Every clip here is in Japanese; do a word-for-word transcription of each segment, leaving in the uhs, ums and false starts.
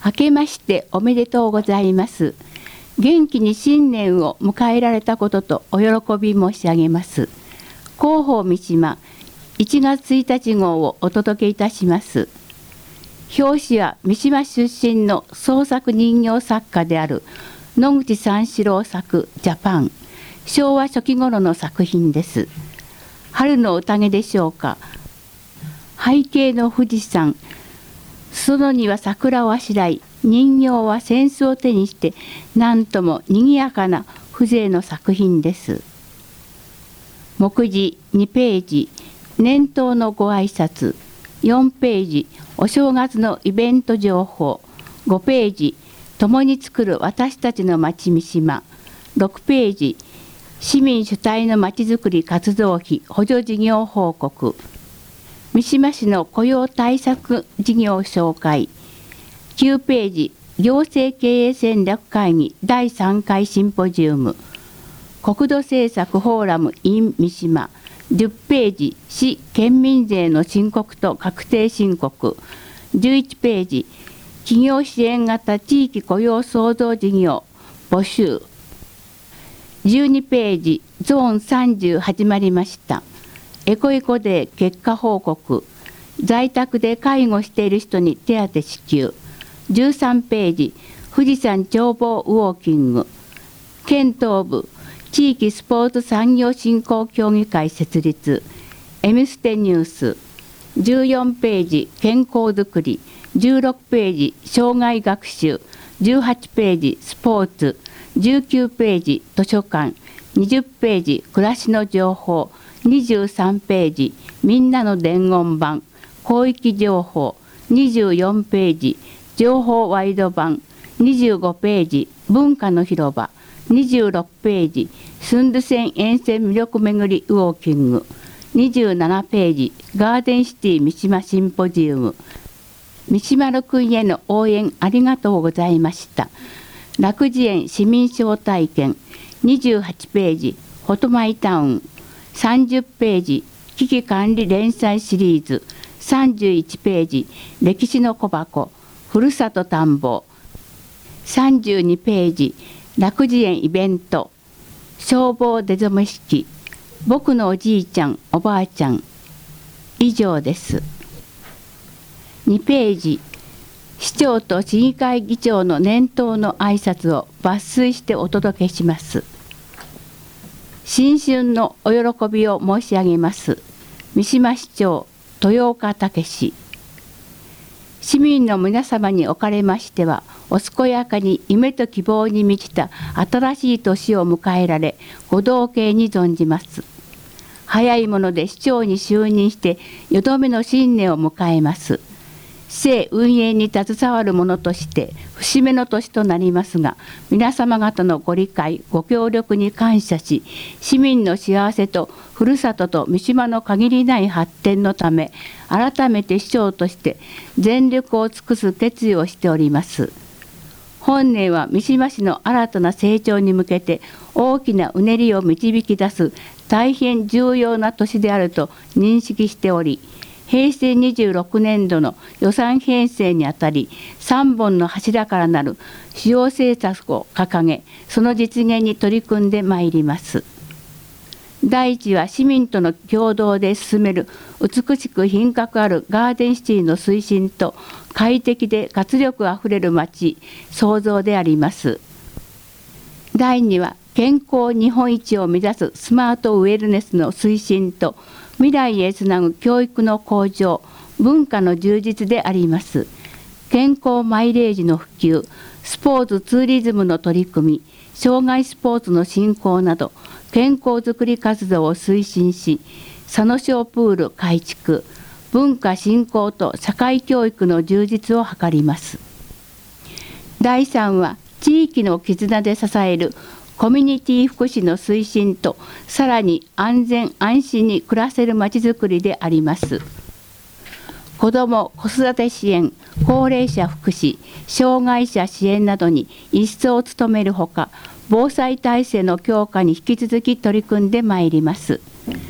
明けましておめでとうございます。元気に新年を迎えられたこととお喜び申し上げます。広報三島いちがつついたち号をお届けいたします。表紙は三島出身の創作人形作家である野口三四郎作ジャパン、昭和初期頃の作品です。春の宴でしょうか。背景の富士山、裾野には桜をあしらい、人形は扇子を手にしてなんともにぎやかな風情の作品です。目次にページ、年頭のご挨拶、よんページ、お正月のイベント情報、ごページ、共に作る私たちの町三島、ろくページ、市民主体のまちづくり活動費補助事業報告、三島市の雇用対策事業紹介、きゅうページ、行政経営戦略会議だいさんかいシンポジウム、国土政策フォーラム in 三島、じゅっページ、市県民税の申告と確定申告、じゅういちページ、企業支援型地域雇用創造事業募集、じゅうにページ、ゾーンさんじゅう始まりました。エコエコデー結果報告、在宅で介護している人に手当支給、じゅうさんページ、富士山眺望ウォーキング、県東部地域スポーツ産業振興協議会設立、エムステニュース、じゅうよんページ、健康づくり、じゅうろくページ、障害学習、じゅうはちページ、スポーツ、じゅうきゅうページ、図書館、にじゅうページ、暮らしの情報、にじゅうさんページ、みんなの伝言板、広域情報、にじゅうよんページ、情報ワイド版、にじゅうごページ、文化の広場、にじゅうろくページ、スンドゥ線沿線魅力めぐりウォーキング、にじゅうななページ、ガーデンシティ三島シンポジウム、三島六君への応援ありがとうございました。楽慈園市民招待券、にじゅうはちページ、フォトマイタウン、さんじゅうページ、危機管理連載シリーズ、さんじゅういちページ、歴史の小箱、ふるさと探訪、さんじゅうにページ、楽慈園イベント、消防出初め式、僕のおじいちゃんおばあちゃん、以上です。にページ、市長と市議会議長の年頭の挨拶を抜粋してお届けします。新春のお喜びを申し上げます。三島市長豊岡武史。市民の皆様におかれましては、お健やかに夢と希望に満ちた新しい年を迎えられ、ご同慶に存じます。早いもので市長に就任してよどめの新年を迎えます。市政運営に携わる者として節目の年となりますが、皆様方のご理解ご協力に感謝し、市民の幸せとふるさとと三島の限りない発展のため、改めて市長として全力を尽くす決意をしております。本年は三島市の新たな成長に向けて大きなうねりを導き出す大変重要な年であると認識しており、へいせいにじゅうろくねんどの予算編成にあたりさんぼんの柱からなる主要政策を掲げ、その実現に取り組んでまいります。第一は市民との共同で進める美しく品格あるガーデンシティの推進と快適で活力あふれる街創造であります。第二は健康日本一を目指すスマートウェルネスの推進と未来へつなぐ教育の向上、文化の充実であります。健康マイレージの普及、スポーツツーリズムの取り組み、障害スポーツの振興など健康づくり活動を推進し、佐野小プール改築、文化振興と社会教育の充実を図ります。だいさんは地域の絆で支えるコミュニティ福祉の推進と、さらに安全安心に暮らせるまちづくりであります。子ども・子育て支援、高齢者福祉、障害者支援などに一層努めるほか、防災体制の強化に引き続き取り組んでまいります。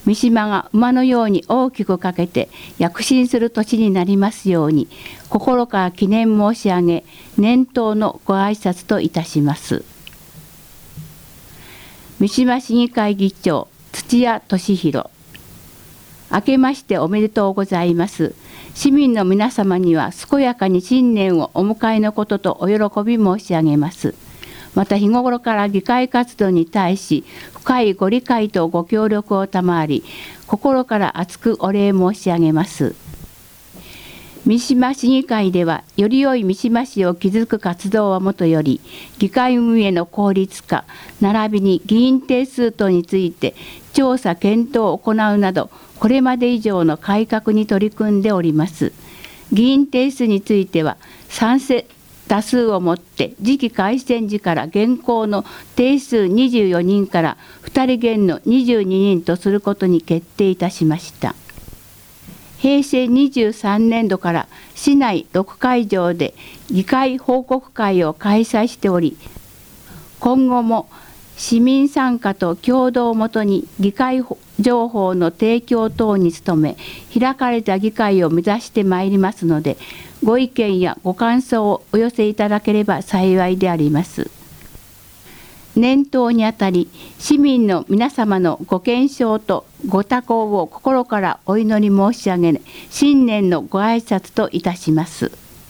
三島が馬のように大きくかけて躍進する年になりますように、心から記念申し上げ、年頭のご挨拶といたします。三島市議会議長土屋俊弘。明けましておめでとうございます。市民の皆様には健やかに新年をお迎えのこととお喜び申し上げます。また日頃から議会活動に対し深いご理解とご協力を賜り、心から厚くお礼申し上げます。三島市議会では、より良い三島市を築く活動はもとより、議会運営の効率化、並びに議員定数等について調査検討を行うなど、これまで以上の改革に取り組んでおります。議員定数については、賛成多数をもって次期改選時から現行の定数にじゅうよにんからふたり減のにじゅうににんとすることに決定いたしました。へいせいにじゅうさんねんどから市内ろくかいじょうで議会報告会を開催しており、今後も市民参加と共同をもとに議会情報の提供等に努め、開かれた議会を目指してまいりますので、ご意見やご感想をお寄せいただければ幸いであります。年頭にあたり、市民の皆様のご健勝とご多幸を心からお祈り申し上げ、新年のご挨拶といたします。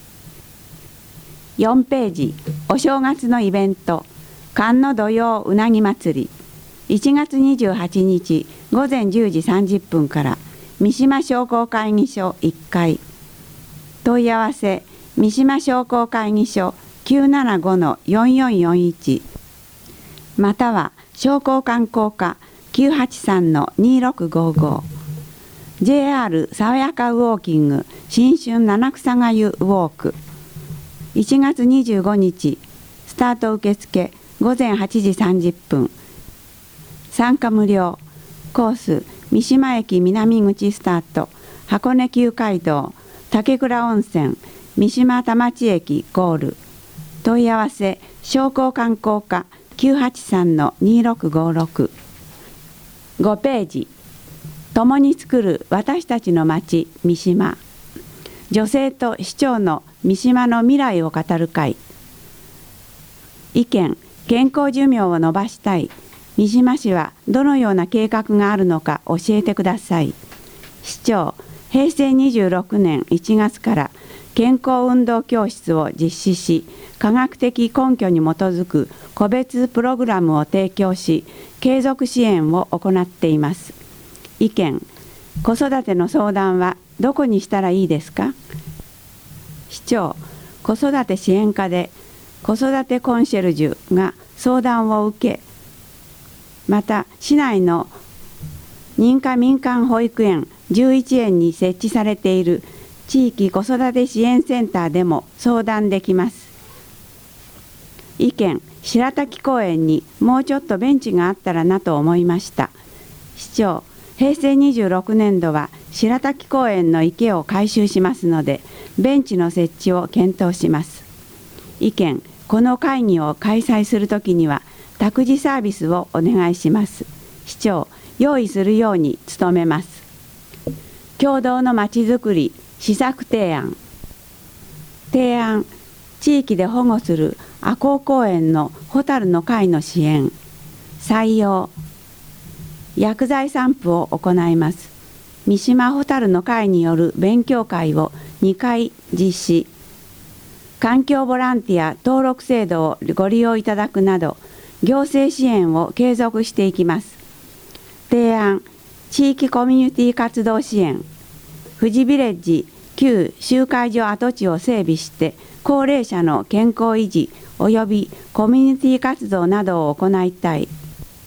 よんページ、お正月のイベント、寒の土曜うなぎ祭り、いちがつにじゅうはちにちごぜんじゅうじさんじゅっぷんから三島商工会議所いっかい、問い合わせ三島商工会議所 きゅうななごのよんよんよんいち、または商工観光課 きゅうはちさんのにろくごご、 ジェイアール 爽やかウォーキング新春七草がゆウォーク、いちがつにじゅうごにちスタート受付ごぜんはちじさんじゅっぷん、参加無料、コース三島駅南口スタート、箱根旧街道竹倉温泉三島田町駅ゴール、問い合わせ商工観光課 きゅうはちさんのにろくごろく。 ごページ、共に作る私たちの町三島、女性と市長の三島の未来を語る会。意見、健康寿命を延ばしたい、三島市はどのような計画があるのか教えてください。市長、へいせいにじゅうろくねんいちがつから健康運動教室を実施し、科学的根拠に基づく個別プログラムを提供し、継続支援を行っています。意見、子育ての相談はどこにしたらいいですか。市長、子育て支援課で子育てコンシェルジュが相談を受け、また市内の認可民間保育園じゅういちえんに設置されている地域子育て支援センターでも相談できます。意見、白滝公園にもうちょっとベンチがあったらなと思いました。市長、へいせいにじゅうろくねんどは白滝公園の池を改修しますので、ベンチの設置を検討します。意見、この会議を開催するときには託児サービスをお願いします。市長、用意するように努めます。共同のまちづくり施策提案。提案、地域で保護する赤穂公園のホタルの会の支援。採用、薬剤散布を行います。三島ホタルの会による勉強会をにかい実施。環境ボランティア登録制度をご利用いただくなど、行政支援を継続していきます。提案、地域コミュニティ活動支援。富士ビレッジ旧集会所跡地を整備して、高齢者の健康維持及びコミュニティ活動などを行いたい。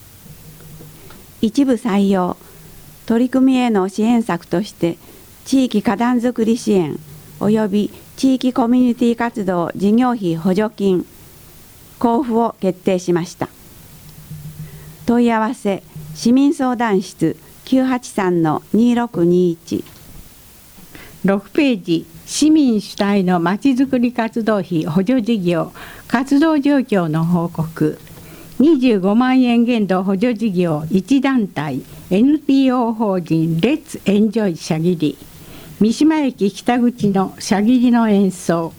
一部採用、取り組みへの支援策として、地域花壇づくり支援及び地域コミュニティ活動事業費補助金交付を決定しました。問い合わせ市民相談室 きゅうはちさんのにろくにいち。 ろくページ、市民主体のまちづくり活動費補助事業活動状況の報告。 にじゅうごまんえん限度補助事業いち団体 エヌピーオー 法人レッツエンジョイシャギリ三島駅北口のシャギリの演奏。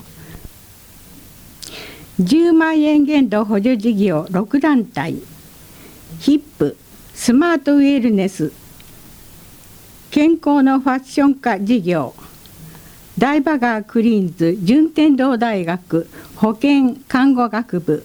じゅうまんえん限度補助事業ろく団体ヒップスマートウェルネス健康のファッション化事業大バガークリーンズ順天堂大学保健看護学部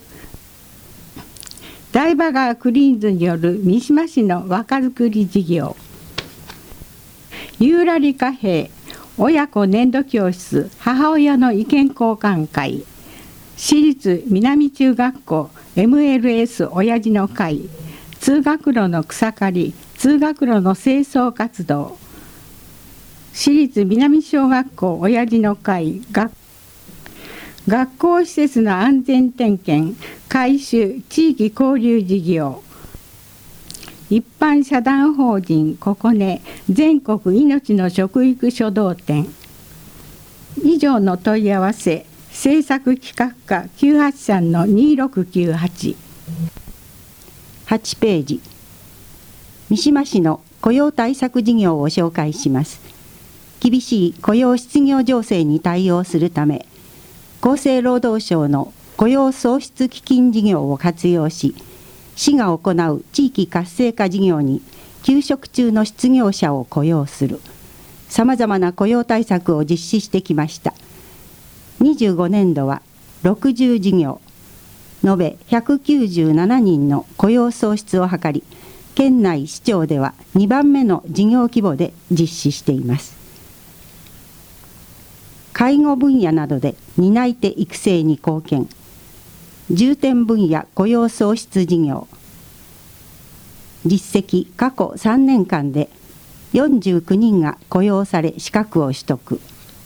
大バガークリーンズによる三島市の若作り事業ユーラリカフェ親子年度教室母親の意見交換会私立南中学校 エムエルエス 親父の会通学路の草刈り通学路の清掃活動私立南小学校親父の会学学校施設の安全点検改修地域交流事業一般社団法人ここね全国命の食育書道展以上の問い合わせ制作企画課 きゅうはちさんのにろくきゅうはちはちページ三島市の雇用対策事業を紹介します。厳しい雇用失業情勢に対応するため厚生労働省の雇用創出基金事業を活用し市が行う地域活性化事業に休職中の失業者を雇用するさまざまな雇用対策を実施してきました。にじゅうごねんどはろくじゅう事業延べひゃくきゅうじゅうななにんの雇用創出を図り県内市町ではにばんめの事業規模で実施しています。介護分野などで担い手育成に貢献重点分野雇用創出事業実績過去さんねんかんでよんじゅうきゅうにんが雇用され資格を取得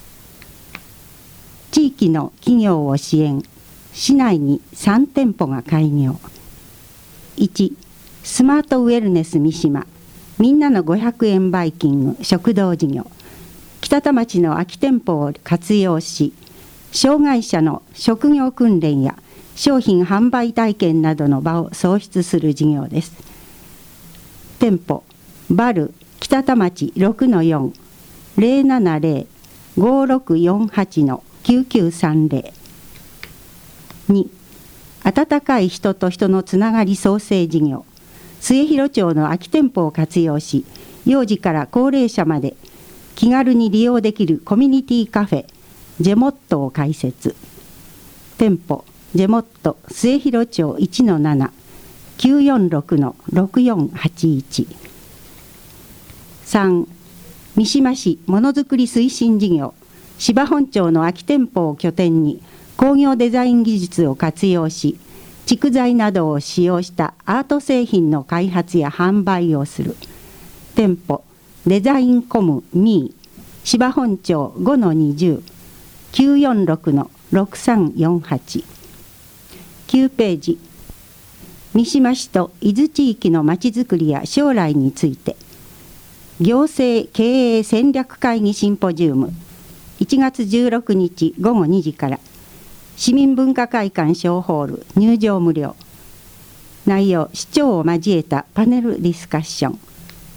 地域の企業を支援市内にさんてんぽが開業いちスマートウェルネス三島みんなのごひゃくえんバイキング食堂事業北田町の空き店舗を活用し障害者の職業訓練や商品販売体験などの場を創出する事業です。店舗バル北田町 ろくのよん ゼロななゼロ ごろくよんはち きゅうきゅうさんゼロ に温かい人と人のつながり創生事業末広町の空き店舗を活用し幼児から高齢者まで気軽に利用できるコミュニティカフェジェモットを開設店舗ジェモット末広町 いちのなな きゅうよんろく ろくよんはちいち さん三島市ものづくり推進事業芝本町の空き店舗を拠点に工業デザイン技術を活用し竹材などを使用したアート製品の開発や販売をする店舗デザインコムミー芝本町 ごのにじゅう きゅうよんろく ろくさんよんはち きゅうページ三島市と伊豆地域のまちづくりや将来について行政経営戦略会議シンポジウムいちがつじゅうろくにちごごにじから市民文化会館小ホール入場無料内容市長を交えたパネルディスカッション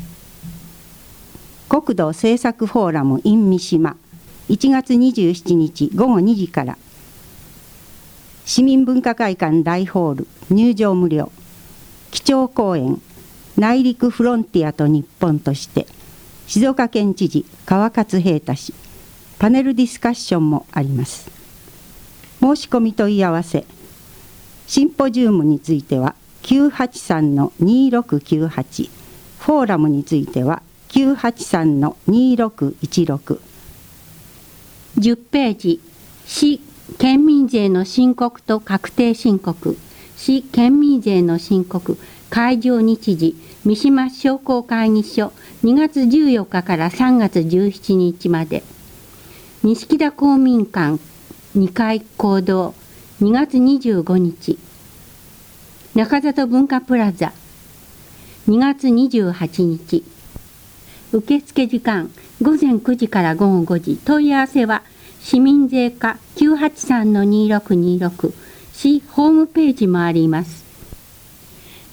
国土政策フォーラム in 三島いちがつにじゅうしちにちごごにじから市民文化会館大ホール入場無料基調講演内陸フロンティアと日本として静岡県知事川勝平太氏パネルディスカッションもあります。申し込み問い合わせシンポジウムについては きゅうはちさんのにろくきゅうはち フォーラムについてはきゅうはちさんのにろくいちろくじゅっページ市県民税の申告と確定申告市県民税の申告会場日時三島商工会議所にがつじゅうよっかからさんがつじゅうしちにちまで錦田公民館にかい講堂にがつにじゅうごにち中里文化プラザにがつにじゅうはちにち受付時間ごぜんくじからごごごじ問い合わせは市民税課 きゅうはちさんのにろくにろく 市ホームページもあります。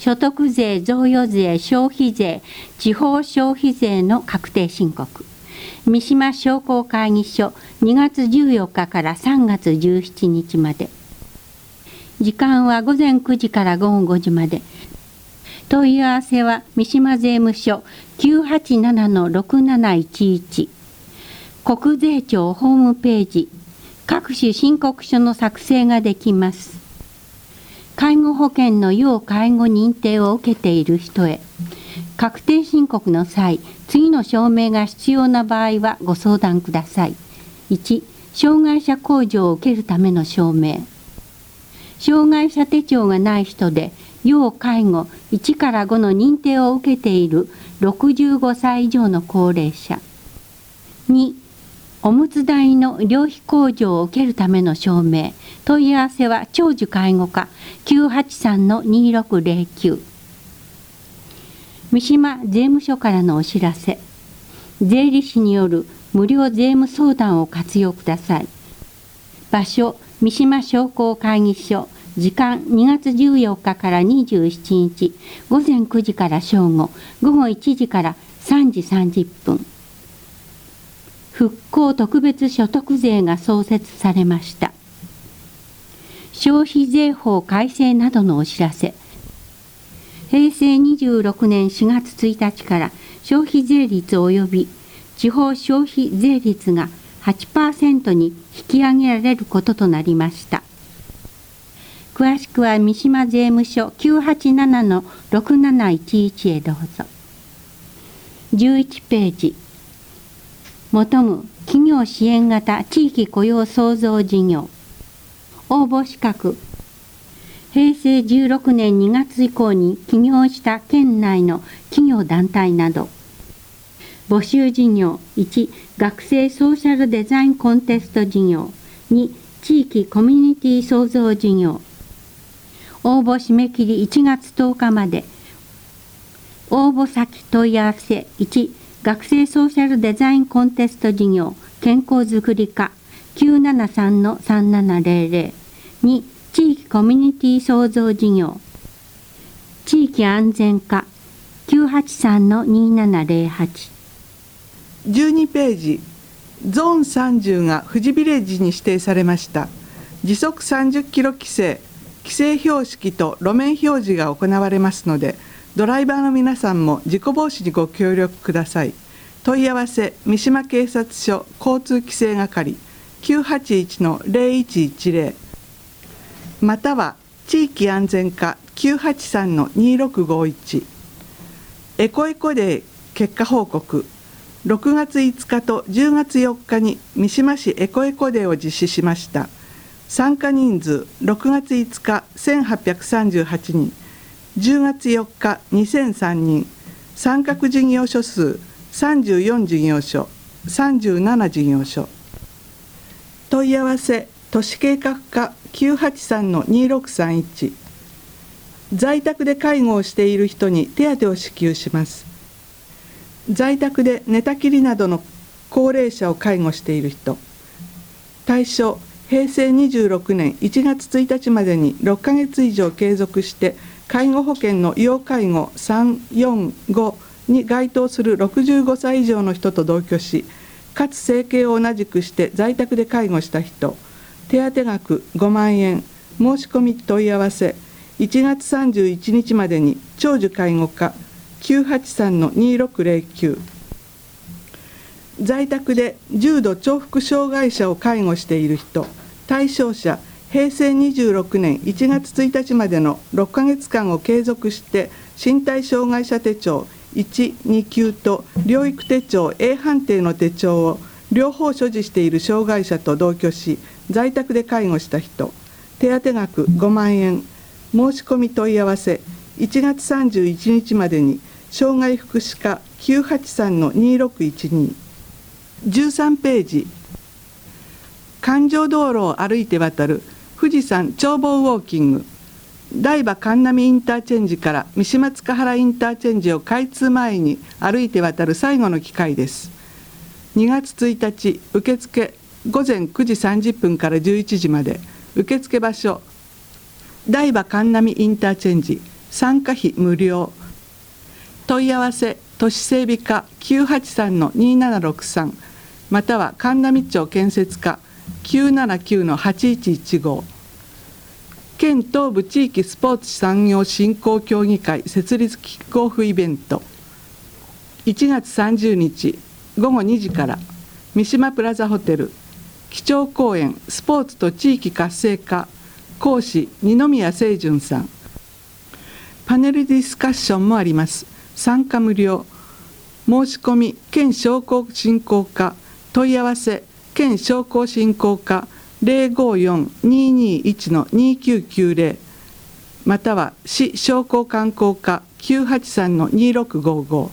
所得税、贈与税、消費税、地方消費税の確定申告。三島商工会議所にがつじゅうよっかからさんがつじゅうしちにちまで。時間はごぜんくじからごごごじまで。問い合わせは三島税務署 きゅうはちななのろくなないちいち。国税庁ホームページ、各種申告書の作成ができます。介護保険の要介護認定を受けている人へ、確定申告の際、次の証明が必要な場合はご相談ください。いち、障害者控除を受けるための証明。障害者手帳がない人で、要介護いちからごの認定を受けているろくじゅうごさい以上の高齢者。に、おむつ代の寮費控除を受けるための証明。問い合わせは長寿介護課 きゅうはちさんのにろくぜろきゅう。三島税務署からのお知らせ。税理士による無料税務相談を活用ください。場所、三島商工会議所。時間、にがつじゅうよっかからにじゅうしちにち、ごぜんくじから正午、ごごいちじからさんじさんじゅっぷん。復興特別所得税が創設されました。消費税法改正などのお知らせ。へいせいにじゅうろくねんしがつついたちから消費税率及び地方消費税率が はちパーセント に引き上げられることとなりました。詳しくは三島税務署 きゅうはちななのろくなないちいち へどうぞ。じゅういちページ。求む企業支援型地域雇用創造事業。応募資格。へいせいじゅうろくねんにがつ以降に起業した県内の企業団体など。募集事業。いち、学生ソーシャルデザインコンテスト事業。に、地域コミュニティ創造事業。応募締め切りいちがつとおかまで。応募先問い合わせ。いち、学生ソーシャルデザインコンテスト事業健康づくり課 きゅうななさんのさんななぜろぜろ。に、地域コミュニティ創造事業地域安全課 きゅうはちさんのにななぜろはち。 じゅうにページ。ゾーンさんじゅうが富士ビレッジに指定されました。時速さんじゅっキロ規制、規制標識と路面表示が行われますので、ドライバーの皆さんも事故防止にご協力ください。問い合わせ、三島警察署交通規制係 きゅうはちいちのぜろいちいちぜろ、または地域安全課 きゅうはちさんのにろくごいち。エコエコデー結果報告。ろくがついつかとじゅうがつよっかに三島市エコエコデーを実施しました。参加人数ろくがついつかせんはっぴゃくさんじゅうはちにん、じゅうがつよっかにせんさんにん、参画事業所数さんじゅうよん事業所、さんじゅうなな事業所。問い合わせ、都市計画課 きゅうはちさんのにろくさんいち。在宅で介護をしている人に手当を支給します。在宅で寝たきりなどの高齢者を介護している人。対象、へいせいにじゅうろくねんいちがつついたちまでにろっかげつ以上継続して介護保険の要介護さん、よん、ごに該当するろくじゅうごさい以上の人と同居し、かつ生計を同じくして在宅で介護した人。手当額ごまんえん。申し込み問い合わせ、いちがつさんじゅういちにちまでに長寿介護課 きゅうはちさんのにろくぜろきゅう。在宅で重度重複障害者を介護している人。対象者、へいせいにじゅうろくねんいちがつついたちまでのろっかげつかんを継続して身体障害者手帳いち、にきゅうと療育手帳 エー 判定の手帳を両方所持している障害者と同居し在宅で介護した人。手当額ごまんえん。申し込み問い合わせ、いちがつさんじゅういちにちまでに障害福祉課 きゅうはちさんのにろくいちに。じゅうさんページ。環状道路を歩いて渡る富士山眺望ウォーキング。台場神南インターチェンジから三島塚原インターチェンジを開通前に歩いて渡る最後の機会です。にがつついたち、受付ごぜんくじさんじゅっぷんからじゅういちじまで。受付場所、台場神南インターチェンジ参加費無料。問い合わせ都市整備課 きゅうはちさんのにななろくさん または神奈川町建設課 きゅうななきゅうのはちいちいちご。県東部地域スポーツ産業振興協議会設立キックオフイベント、いちがつさんじゅうにちごごにじから三島プラザホテル基調講演スポーツと地域活性化、講師二宮清純さん。パネルディスカッションもあります。参加無料。申し込み県商工振興課、問い合わせ県商工振興課 ゼロごよんにーにーいちのにきゅうきゅうゼロ または市商工観光課 きゅうはちさんのにろくごご。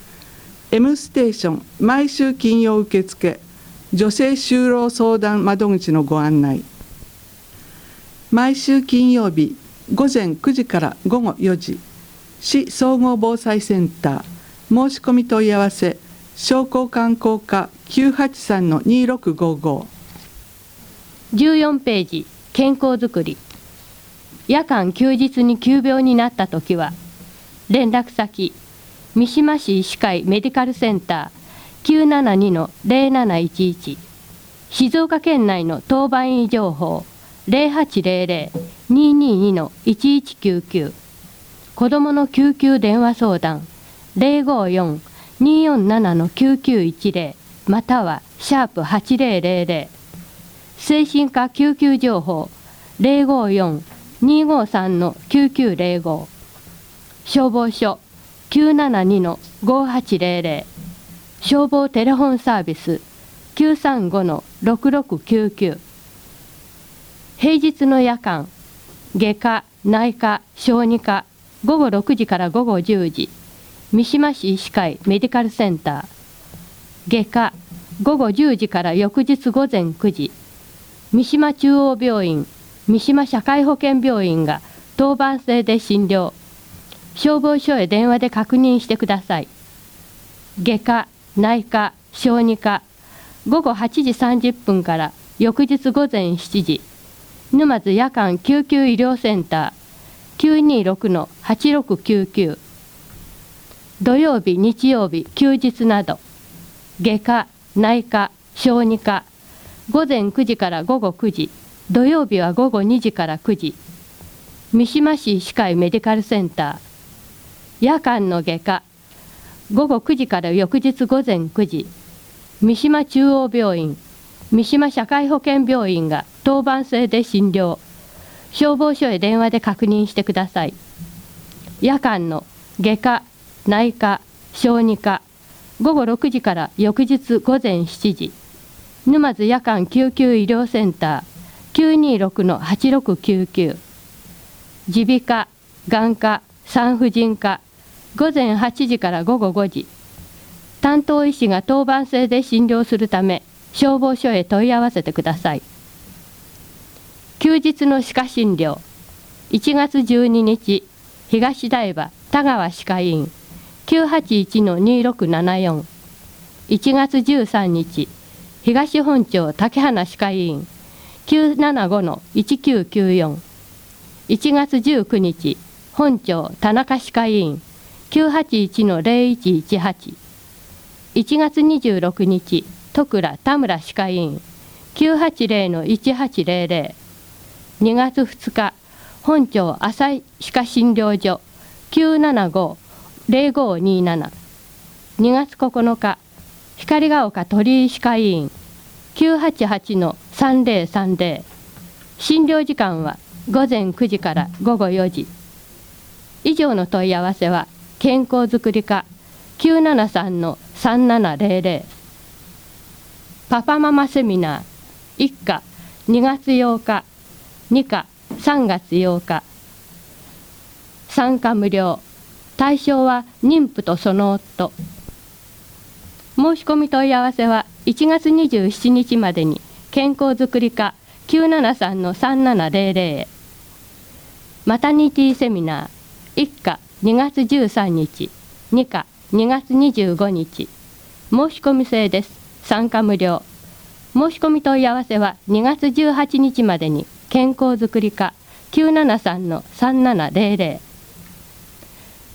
M ステーション毎週金曜受付女性就労相談窓口のご案内。毎週金曜日ごぜんくじからごごよじ、市総合防災センター。申し込み問い合わせ商工観光課 きゅうはちさんのにろくごご。 じゅうよんページ、健康づくり。夜間休日に急病になったときは、連絡先三島市医師会メディカルセンター きゅうななにのゼロなないちいち、静岡県内の当番医情報 ゼロはちゼロゼロにーにーにのいちいちきゅうきゅう、子どもの救急電話相談ゼロごよんにーよんななのきゅうきゅういちゼロまたはシャープはちゼロゼロゼロ、精神科救急情報ゼロごよんにーごさんのきゅうきゅうゼロご、消防署きゅうななにのごはちゼロゼロ、消防テレフォンサービスきゅうさんごのろくろくきゅうきゅう。平日の夜間、外科、内科、小児科ごごろくじからごごじゅうじ、三島市医師会メディカルセンター。外科ごごじゅうじから翌日午前くじ、三島中央病院、三島社会保険病院が当番制で診療。消防署へ電話で確認してください。外科、内科、小児科、ごごはちじさんじゅっぷんから翌日午前しちじ、沼津夜間救急医療センター きゅうにーろくのはちろくきゅうきゅう。土曜日、日曜日、休日など、外科、内科、小児科、午前くじからごごくじ、土曜日はごごにじからくじ、三島市医師会メディカルセンター。夜間の外科、ごごくじから翌日午前くじ、三島中央病院、三島社会保険病院が当番制で診療。消防署へ電話で確認してください。夜間の外科、内科、小児科、ごごろくじから翌日午前しちじ、沼津夜間救急医療センター きゅうにーろくのはちろくきゅうきゅう。耳鼻科、眼科、産婦人科、午前はちじからごごごじ、担当医師が当番制で診療するため消防署へ問い合わせてください。休日の歯科診療、いちがつじゅうににち、東台場田川歯科医院 きゅうはちいちのにろくななよん。いちがつじゅうさんにち、東本町竹花歯科医院 きゅうななごのいちきゅうきゅうよん。いちがつじゅうくにち、本町田中歯科医院 きゅうはちいちのゼロいちいちはち。いちがつにじゅうろくにち、戸倉田村歯科医院 きゅうはちゼロのいちはちゼロゼロ。にがつふつか、本町浅井歯科診療所 きゅうななごのゼロごにーなな。にがつここのか、光が丘鳥居歯科医院 きゅうはちはちのさんゼロさんゼロ。診療時間はごぜんくじからごごよじ。以上の問い合わせは健康づくり課 きゅうななさんのさんななゼロゼロ。パパママセミナーいっかにがつようか、にかさんがつようか。参加無料。対象は妊婦とその夫。申し込み問い合わせはいちがつにじゅうしちにちまでに健康づくり課 きゅうななさんのさんななゼロゼロ へ。マタニティセミナーいっかにがつじゅうさんにち、にかにがつにじゅうごにち。申し込み制です。参加無料。申し込み問い合わせはにがつじゅうはちにちまでに健康づくり課 きゅうななさんのさんななゼロゼロ。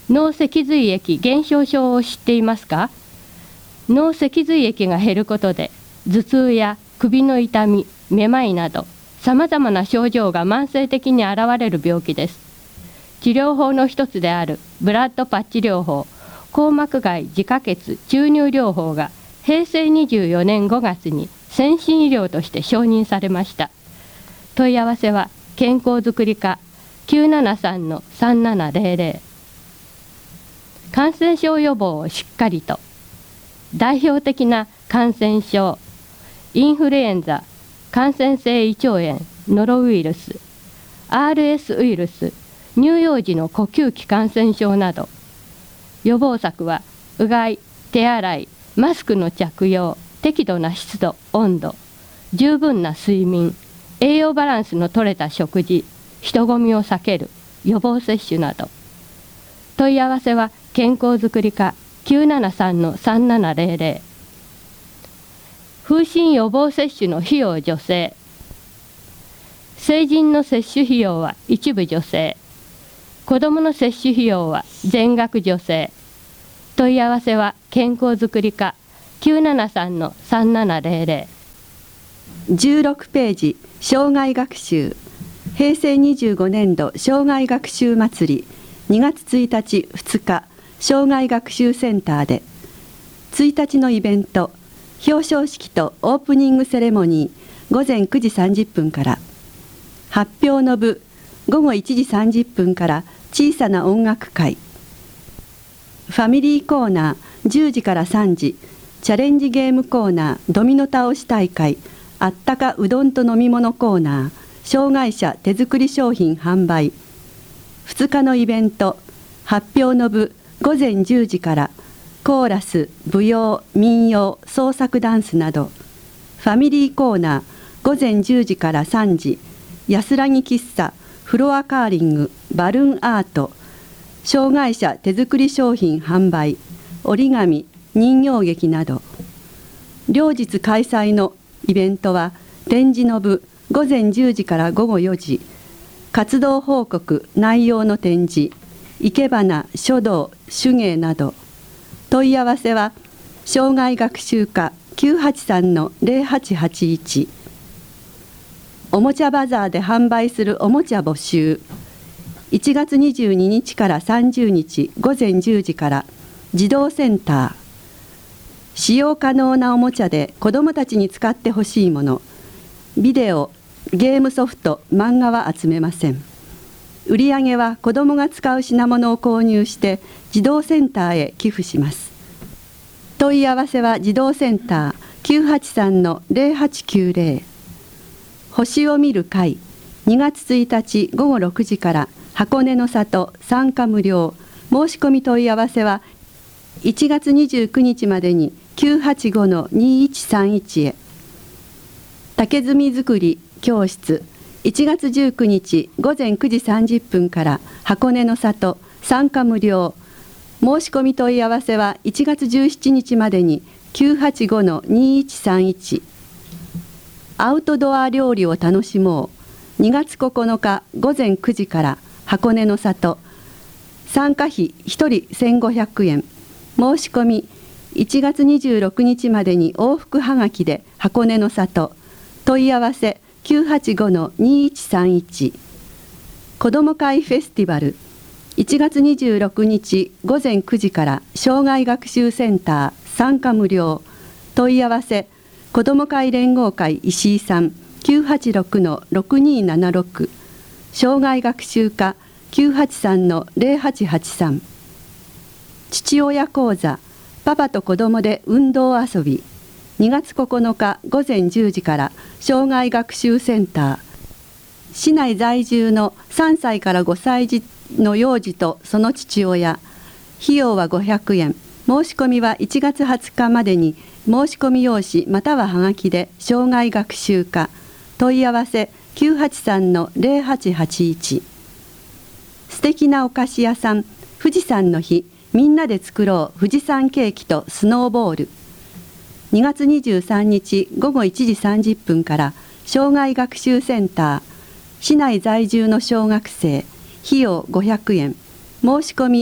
脳脊髄液減少症を知っていますか？脳脊髄液が減ることで頭痛や首の痛み、めまいなどさまざまな症状が慢性的に現れる病気です。治療法の一つであるブラッドパッチ療法、硬膜外自家血注入療法がへいせいにじゅうよねんごがつに先進医療として承認されました。問い合わせは健康づくり課 きゅうななさんのさんななぜろぜろ。感染症予防をしっかりと。代表的な感染症、インフルエンザ、感染性胃腸炎、ノロウイルス、アールエス ウイルス、乳幼児の呼吸器感染症など。予防策はうがい、手洗い、マスクの着用、適度な湿度、温度、十分な睡眠、栄養バランスの取れた食事、人混みを避ける、予防接種など。問い合わせは健康づくり課 きゅうななさんのさんななぜろぜろ。風疹予防接種の費用助成。成人の接種費用は一部助成。子どもの接種費用は全額助成。問い合わせは健康づくり課 きゅうななさんのさんななぜろぜろ。 じゅうろくページ、障害学習。へいせいにじゅうごねんど障害学習祭りにがつついたちふつか障害学習センターでついたちのイベント表彰式とオープニングセレモニーごぜんくじさんじゅっぷんから、発表の部ごごいちじさんじゅっぷんから小さな音楽会、ファミリーコーナーじゅうじからさんじ、チャレンジゲームコーナードミノ倒し大会、あったかうどんと飲み物コーナー、障害者手作り商品販売。ふつかのイベント発表の部ごぜんじゅうじからコーラス、舞踊、民謡、創作ダンスなど。ファミリーコーナーごぜんじゅうじからさんじ、安らぎ喫茶、フロアカーリング、バルーンアート、障害者手作り商品販売、折り紙、人形劇など。両日開催のイベントは展示の部ごぜんじゅうじからごごよじ、活動報告内容の展示、生け花、書道、手芸など。問い合わせは障害学習課 きゅうはちさんのぜろはちはちいち。おもちゃバザーで販売するおもちゃ募集。いちがつにじゅうににちからさんじゅうにちごぜんじゅうじから児童センター。使用可能なおもちゃで子どもたちに使ってほしいもの、ビデオ、ゲームソフト、漫画は集めません。売り上げは子どもが使う品物を購入して児童センターへ寄付します。問い合わせは児童センター きゅうはちさんのぜろはちきゅうぜろ。星を見る会にがつついたちごごろくじから箱根の里参加無料。申し込み問い合わせはいちがつにじゅうくにちまでに きゅうはちごのにいちさんいち へ。竹炭作り教室いちがつじゅうくにちごぜんくじさんじゅっぷんから箱根の里参加無料。申し込み問い合わせはいちがつじゅうしちにちまでに きゅうはちごのにいちさんいち。アウトドア料理を楽しもうにがつここのかごぜんくじから箱根の里。参加費ひとりせんごひゃくえん。申し込みいちがつにじゅうろくにちまでに往復はがきで箱根の里。問い合わせきゅうはちごのにいちさんいち。子ども会フェスティバルいちがつにじゅうろくにちごぜんくじから障害学習センター参加無料。問い合わせ子ども会連合会石井さん きゅうはちろくのろくにーななろく。障害学習課 きゅうはちさんのぜろはちはちさん。父親講座パパと子どもで運動遊びにがつここのかごぜんじゅうじから障害学習センター。市内在住のさんさいからごさい児の幼児とその父親。費用はごひゃくえん。申し込みはいちがつはつかまでに申し込み用紙またははがきで障害学習課。問い合わせきゅうはちさんのぜろはちはちいち。素敵なお菓子屋さん富士山の日みんなで作ろう富士山ケーキとスノーボール。にがつにじゅうさんにちごごいちじさんじゅっぷんから障害学習センター。市内在住の小学生。費用ごひゃくえん。申し込み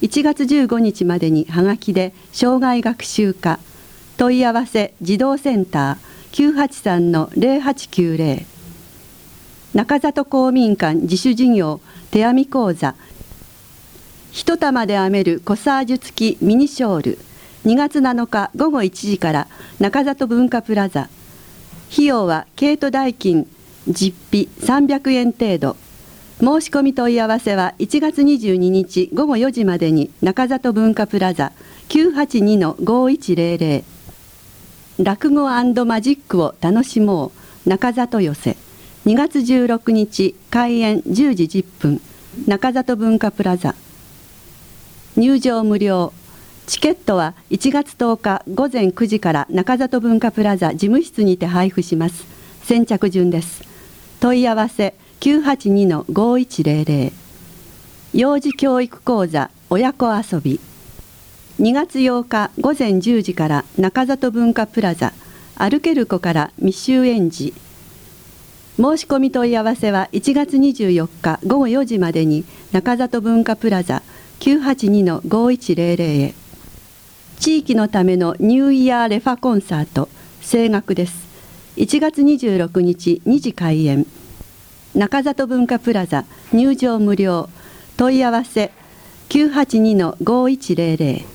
いちがつじゅうごにちまでにはがきで障害学習課問い合わせ児童センター きゅうはちさんのゼロはちきゅうゼロ 中里公民館自主事業手編み講座一玉で編めるコサージュ付きミニショールにがつなのかごごいちじから中里文化プラザ。費用は毛糸代金実費さんびゃくえん程度。申し込み問い合わせはいちがつにじゅうににちごごよじまでに中里文化プラザ きゅうはちにのごいちゼロゼロ。落語&マジックを楽しもう中里寄せ。にがつじゅうろくにち開演じゅうじじゅっぷん中里文化プラザ。入場無料。チケットはいちがつとおかごぜんくじから中里文化プラザ事務室にて配布します。先着順です。問い合わせきゅうはちにのごいちゼロゼロ。幼児教育講座親子遊び。にがつようかごぜんじゅうじから中里文化プラザ歩ける子から未就園児。申し込み問い合わせはいちがつにじゅうよっかごごよじまでに中里文化プラザ きゅうはちにのごいちゼロゼロ へ。地域のためのニューイヤーレファコンサート声楽です。いちがつにじゅうろくにちにじ開演。中里文化プラザ入場無料。問い合わせきゅうはちにのごいちゼロゼロ。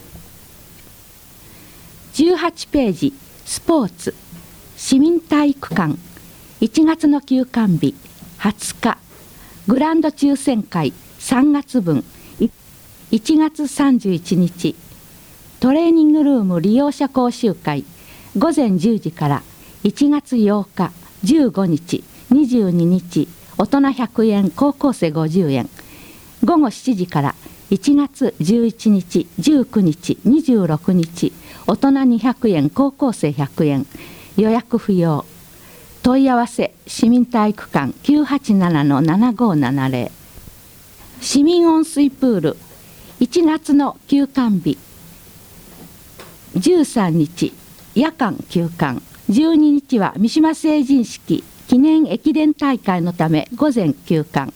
じゅうはちページスポーツ市民体育館いちがつの休館日はつかグランド抽選会さんがつぶんいちがつさんじゅういちにちトレーニングルーム利用者講習会ごぜんじゅうじからいちがつようかじゅうごにちにじゅうににち大人ひゃくえん高校生ごじゅうえんごごしちじからいちがつじゅういちにちじゅうくにちにじゅうろくにち大人にひゃくえん高校生ひゃくえん予約不要。問い合わせ市民体育館 きゅうはちななのななごななゼロ。市民温水プールいちがつの休館日じゅうさんにち夜間休館じゅうににちは三島成人式記念駅伝大会のため午前休館。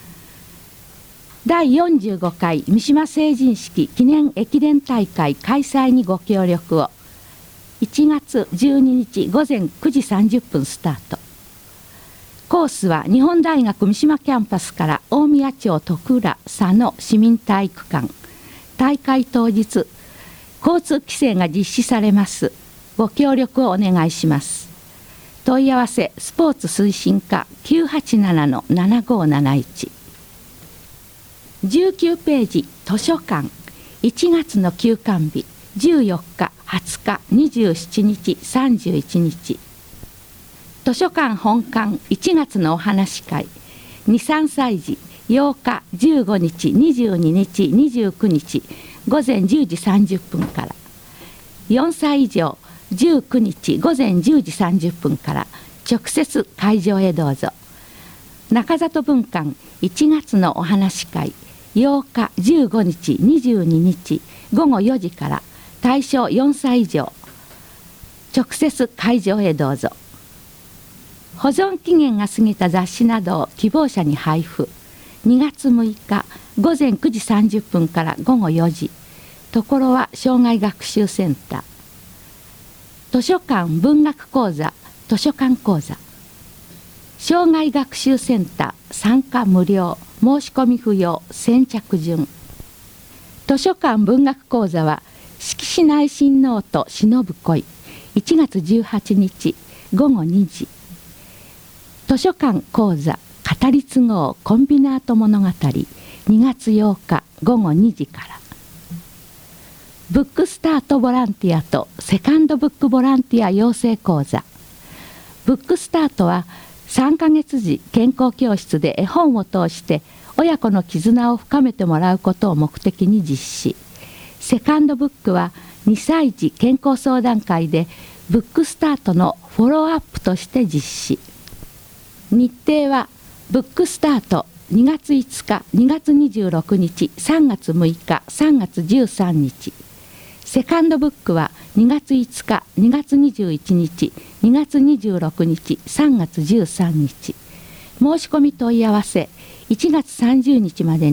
だいよんじゅうごかい三島成人式記念駅伝大会開催にご協力を。いちがつじゅうににちごぜんくじさんじゅっぷんスタート。コースは日本大学三島キャンパスから大宮町徳浦佐野市民体育館。大会当日交通規制が実施されます。ご協力をお願いします。問い合わせスポーツ推進課 きゅうはちななのななごなないち。じゅうきゅうページ図書館いちがつの休館日じゅうよっかはつかにじゅうしちにちさんじゅういちにち。図書館本館いちがつのお話会にさんさいじようかじゅうごにちにじゅうににちにじゅうくにちごぜんじゅうじさんじゅっぷんから、よんさい以上じゅうくにちごぜんじゅうじさんじゅっぷんから直接会場へどうぞ。中里文館いちがつのお話会ようかじゅうごにちにじゅうににちごごよじから対象よんさい以上直接会場へどうぞ。保存期限が過ぎた雑誌などを希望者に配布。にがつむいかごぜんくじさんじゅっぷんからごごよじ。ところは障害学習センター。図書館文学講座図書館講座。障害学習センター参加無料申し込み不要先着順。図書館文学講座は色紙内親王と忍ぶ恋いちがつじゅうはちにちごごにじ。図書館講座語り継ごうコンビナート物語にがつようかごごにじから。ブックスタートボランティアとセカンドブックボランティア養成講座。ブックスタートはさんかげつじ健康教室で絵本を通して親子の絆を深めてもらうことを目的に実施。セカンドブックはにさいじ健康相談会でブックスタートのフォローアップとして実施。日程はブックスタートにがついつかにがつにじゅうろくにちさんがつむいかさんがつじゅうさんにち。セカンドブックはにがついつかにがつにじゅういちにちにがつにじゅうろくにちさんがつじゅうさんにち。申し込み問い合わせいちがつさんじゅうにちまでに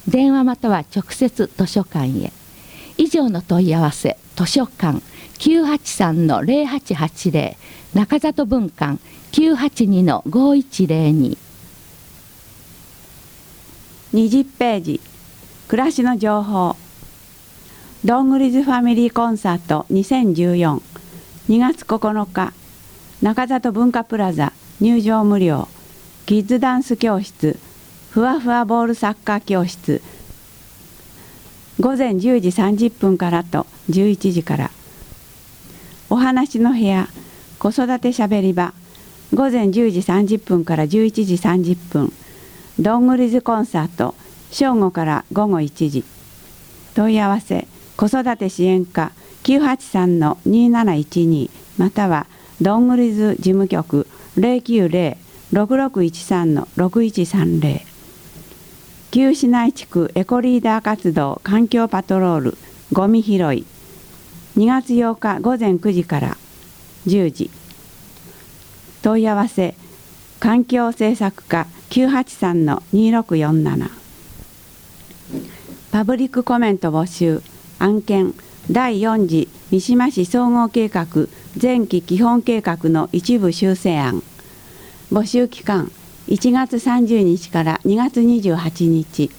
電話または直接図書館へ。以上の問い合わせ、図書館 きゅうはちさんのゼロはちはちゼロ、中里文館 きゅうはちにのごいちゼロに。 にじゅっページ、暮らしの情報。どんぐりずファミリーコンサートにせんじゅうよん、にがつここのか、中里文化プラザ、入場無料、キッズダンス教室、ふわふわボールサッカー教室、ごぜんじゅうじさんじゅっぷんからとじゅういちじから。お話の部屋、子育てしゃべり場、ごぜんじゅうじさんじゅっぷんからじゅういちじさんじゅっぷん。どんぐりずコンサート、正午からごごいちじ。問い合わせ、子育て支援課 きゅうはちさんのになないちに またはどんぐりず事務局 ゼロきゅうゼロ ろくろくいちさんのろくいちさんゼロ。旧市内地区エコリーダー活動環境パトロールゴミ拾いにがつようかごぜんくじからじゅうじ。問い合わせ、環境政策課 きゅうはちさんのにろくよんなな。パブリックコメント募集。案件だいよん次三島市総合計画前期基本計画の一部修正案。募集期間いちがつさんじゅうにちからにがつにじゅうはちにち。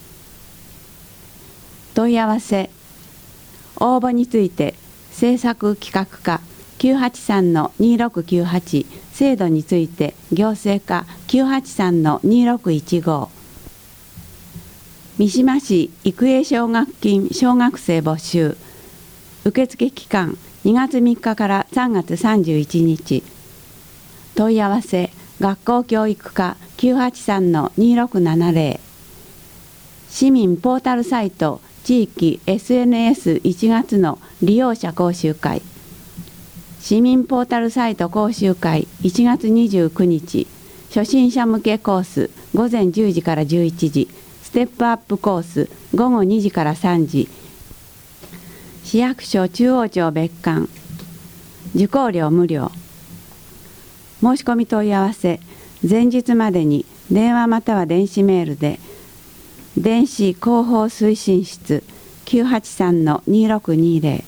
問い合わせ、応募について政策企画課 きゅうはちさんのにろくきゅうはち、制度について行政課 きゅうはちさんのにろくいちご。三島市育英奨学金小学生募集。受付期間にがつみっかからさんがつさんじゅういちにち。問い合わせ、学校教育課 きゅうはちさんのにろくななゼロ。市民ポータルサイト地域 エスエヌエスいちがつの利用者講習会。市民ポータルサイト講習会いちがつにじゅうくにち。初心者向けコースごぜんじゅうじからじゅういちじ。ステップアップコースごごにじからさんじ。市役所中央町別館。受講料無料。申し込み問い合わせ、前日までに電話または電子メールで電子広報推進室 きゅうはちさんのにろくにゼロ。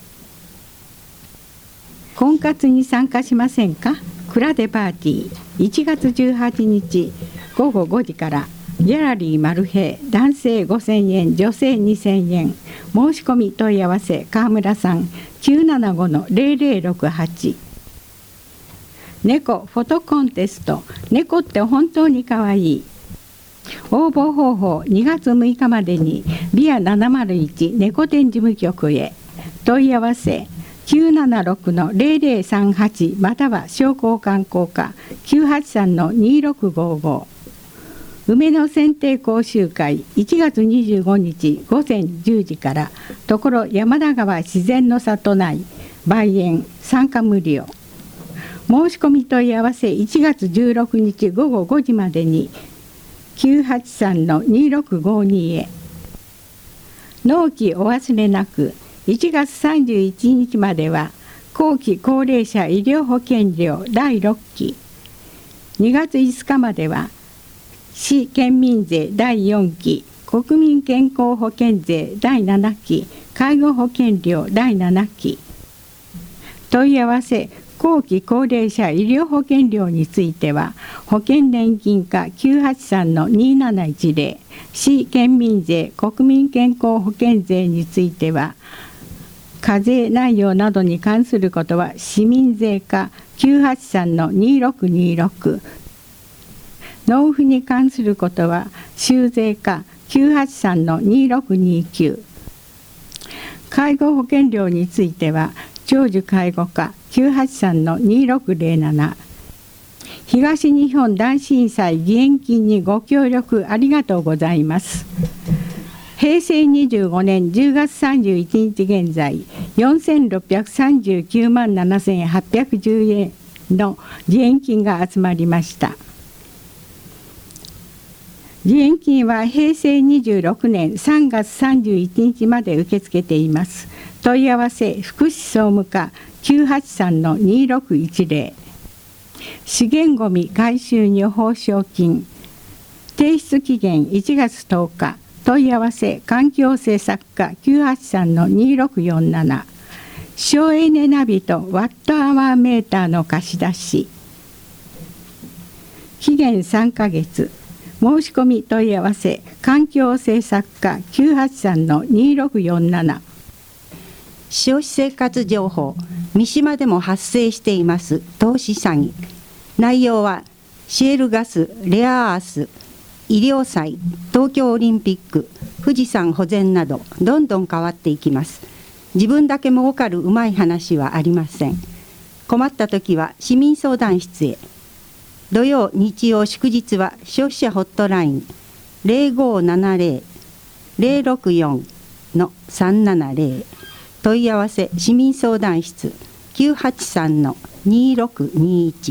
婚活に参加しませんか。蔵出パーティーいちがつじゅうはちにちごごごじからギャラリーマルヘイ、男性ごせんえん、女性にせんえん。申し込み問い合わせ、川村さん きゅうななごのゼロゼロろくはち。猫フォトコンテスト、猫って本当にかわいい。応募方法、にがつむいかまでにビアななまるいち猫展事務局へ。問い合わせ、きゅうななろくのゼロゼロさんはちまたは商工観光課 きゅうはちさんのにろくごご。梅の剪定講習会いちがつにじゅうごにちごぜんじゅうじからところ山田川自然の里内梅園、参加無料。申し込み問い合わせいちがつじゅうろくにちごごごじまでにきゅうはちさんのにろくごにへ。納期お忘れなく。いちがつさんじゅういちにちまでは後期高齢者医療保険料だいろっき。にがついつかまでは市県民税だいよんき、国民健康保険税だいななき、介護保険料だいななき。問い合わせ、後期高齢者医療保険料については保険年金課 きゅうはちさんのになないちゼロ、市県民税国民健康保険税については課税内容などに関することは市民税課 きゅうはちさんのにろくにろく。納付に関することは州税課 きゅうはちさんのにろくにきゅう。介護保険料については長寿介護課 きゅうはちさんのにろくゼロなな。東日本大震災義援金にご協力ありがとうございます。へいせいにじゅうごねんじゅうがつさんじゅういちにち現在よんせんろっぴゃくさんじゅうきゅうまんななせんはっぴゃくじゅうえんの義援金が集まりました。義援金はへいせいにじゅうろくねんさんがつさんじゅういちにちまで受け付けています。問い合わせ、福祉総務課 きゅうはちさんのにろくいちゼロ。資源ごみ回収に報奨金。提出期限いちがつとおか、 問い合わせ環境政策課 きゅうはちさんのにろくよんなな 省エネナビとワットアワーメーターの貸し出し。期限さんかげつ。申し込み問い合わせ環境政策課 きゅうはちさんのにろくよんなな。 消費生活情報、三島でも発生しています投資詐欺。内容はシェールガス、レアアース、医療債、東京オリンピック、富士山保全などどんどん変わっていきます。自分だけ儲かるうまい話はありません。困った時は市民相談室へ。土曜、日曜、祝日は消費者ホットライン ゼロごーななゼロ ゼロろくよん のさんななゼロ。問い合わせ市民相談室 きゅうはちさんのにろくにいち。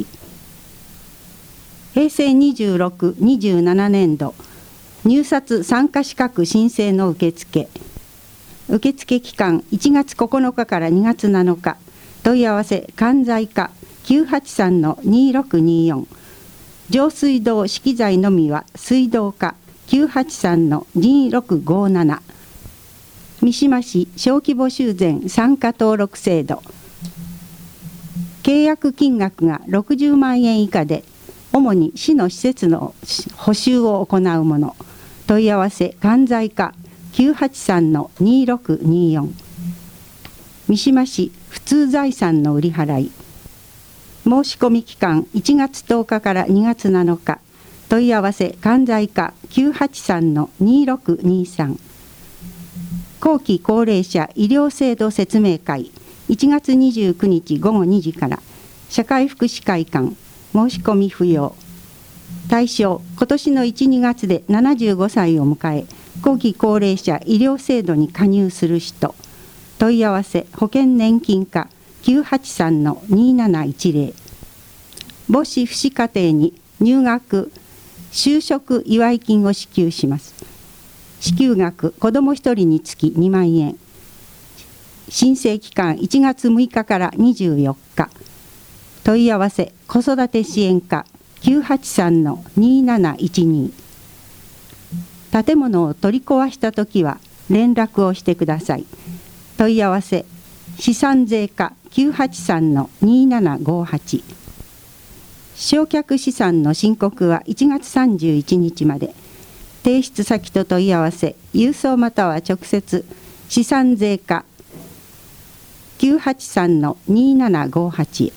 平成にじゅうろく、にじゅうななねんど入札参加資格申請の受付。受付期間いちがつここのかからにがつなのか。問い合わせ関西課 きゅうはちさんのにろくによん。上水道資機材のみは水道課 きゅうはちさんのにろくごなな。三島市小規模修繕参加登録制度。契約金額がろくじゅうまんえん以下で主に市の施設の補修を行うもの。問い合わせ関西課 きゅうはちさんのにろくによん。三島市普通財産の売り払い。申し込み期間いちがつとおかからにがつなのか。問い合わせ関西課 きゅうはちさんのにろくにさん。後期高齢者医療制度説明会いちがつにじゅうくにちごごにじから社会福祉会館。申し込み不要。対象今年のいち、にがつでななじゅうごさいを迎え後期高齢者医療制度に加入する人。問い合わせ保険年金課 きゅうはちさんのになないちゼロ。母子父子家庭に入学就職祝い金を支給します。支給額子どもひとりにつきにまんえん。申請期間いちがつむいかからにじゅうよっか。問い合わせ子育て支援課 きゅうはちさんのになないちに。建物を取り壊したときは連絡をしてください。問い合わせ資産税課 きゅうはちさんのにななごはち。償却資産の申告はいちがつさんじゅういちにちまで。提出先と問い合わせ郵送または直接資産税課 きゅうはちさんのにななごはち へ。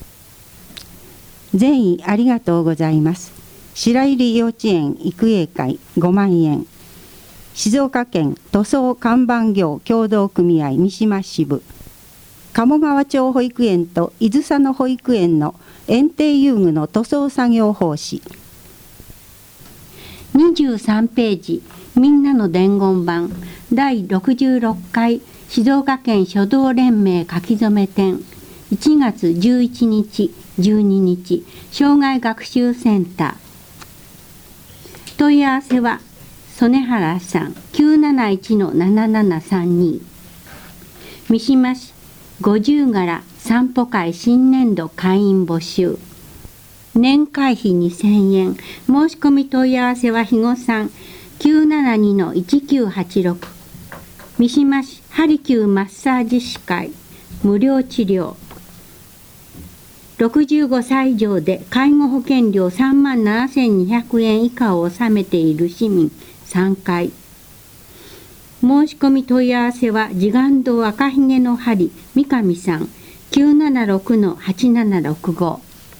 善意ありがとうございます。白百合幼稚園育英会ごまんえん。静岡県塗装看板業協同組合三島支部。鴨川町保育園と伊豆佐野保育園の園庭遊具の塗装作業奉仕。 にじゅうさんページみんなの伝言版だいろくじゅうろっかい静岡県書道連盟書き初め展いちがつじゅういちにちじゅうににち障害学習センター。問い合わせは曽根原さん きゅうなないちのななななさんに。三島市五十柄散歩会新年度会員募集。年会費にせんえん。申し込み問い合わせは肥後さん きゅうななにのいちきゅうはちろく。三島市ハリキューマッサージ師会無料治療。ろくじゅうごさい以上で介護保険料さんまんななせんにひゃくえん以下を納めている市民さんかい。申し込み問い合わせは慈願堂赤ひげの針三上さん きゅうななろくのはちななろくご。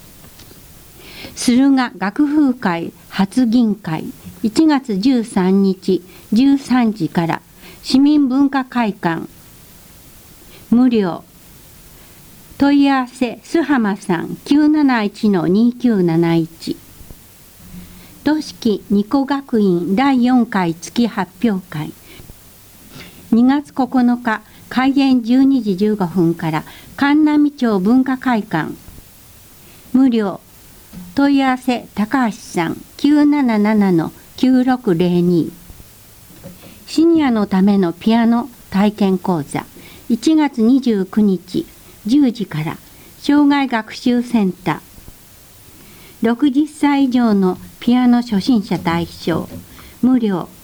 駿河学風会初議会いちがつじゅうさんにちじゅうさんじから市民文化会館無料。問い合わせ須浜さん きゅうなないちのにきゅうなないち。都式二個学院だいよんかい月発表会にがつここのか開演じゅうにじじゅうごふんから神南町文化会館無料。問い合わせ高橋さん きゅうななななのきゅうろくゼロに。シニアのためのピアノ体験講座いちがつにじゅうくにちじゅうじから障害学習センター。ろくじゅっさい以上のピアノ初心者対象無料。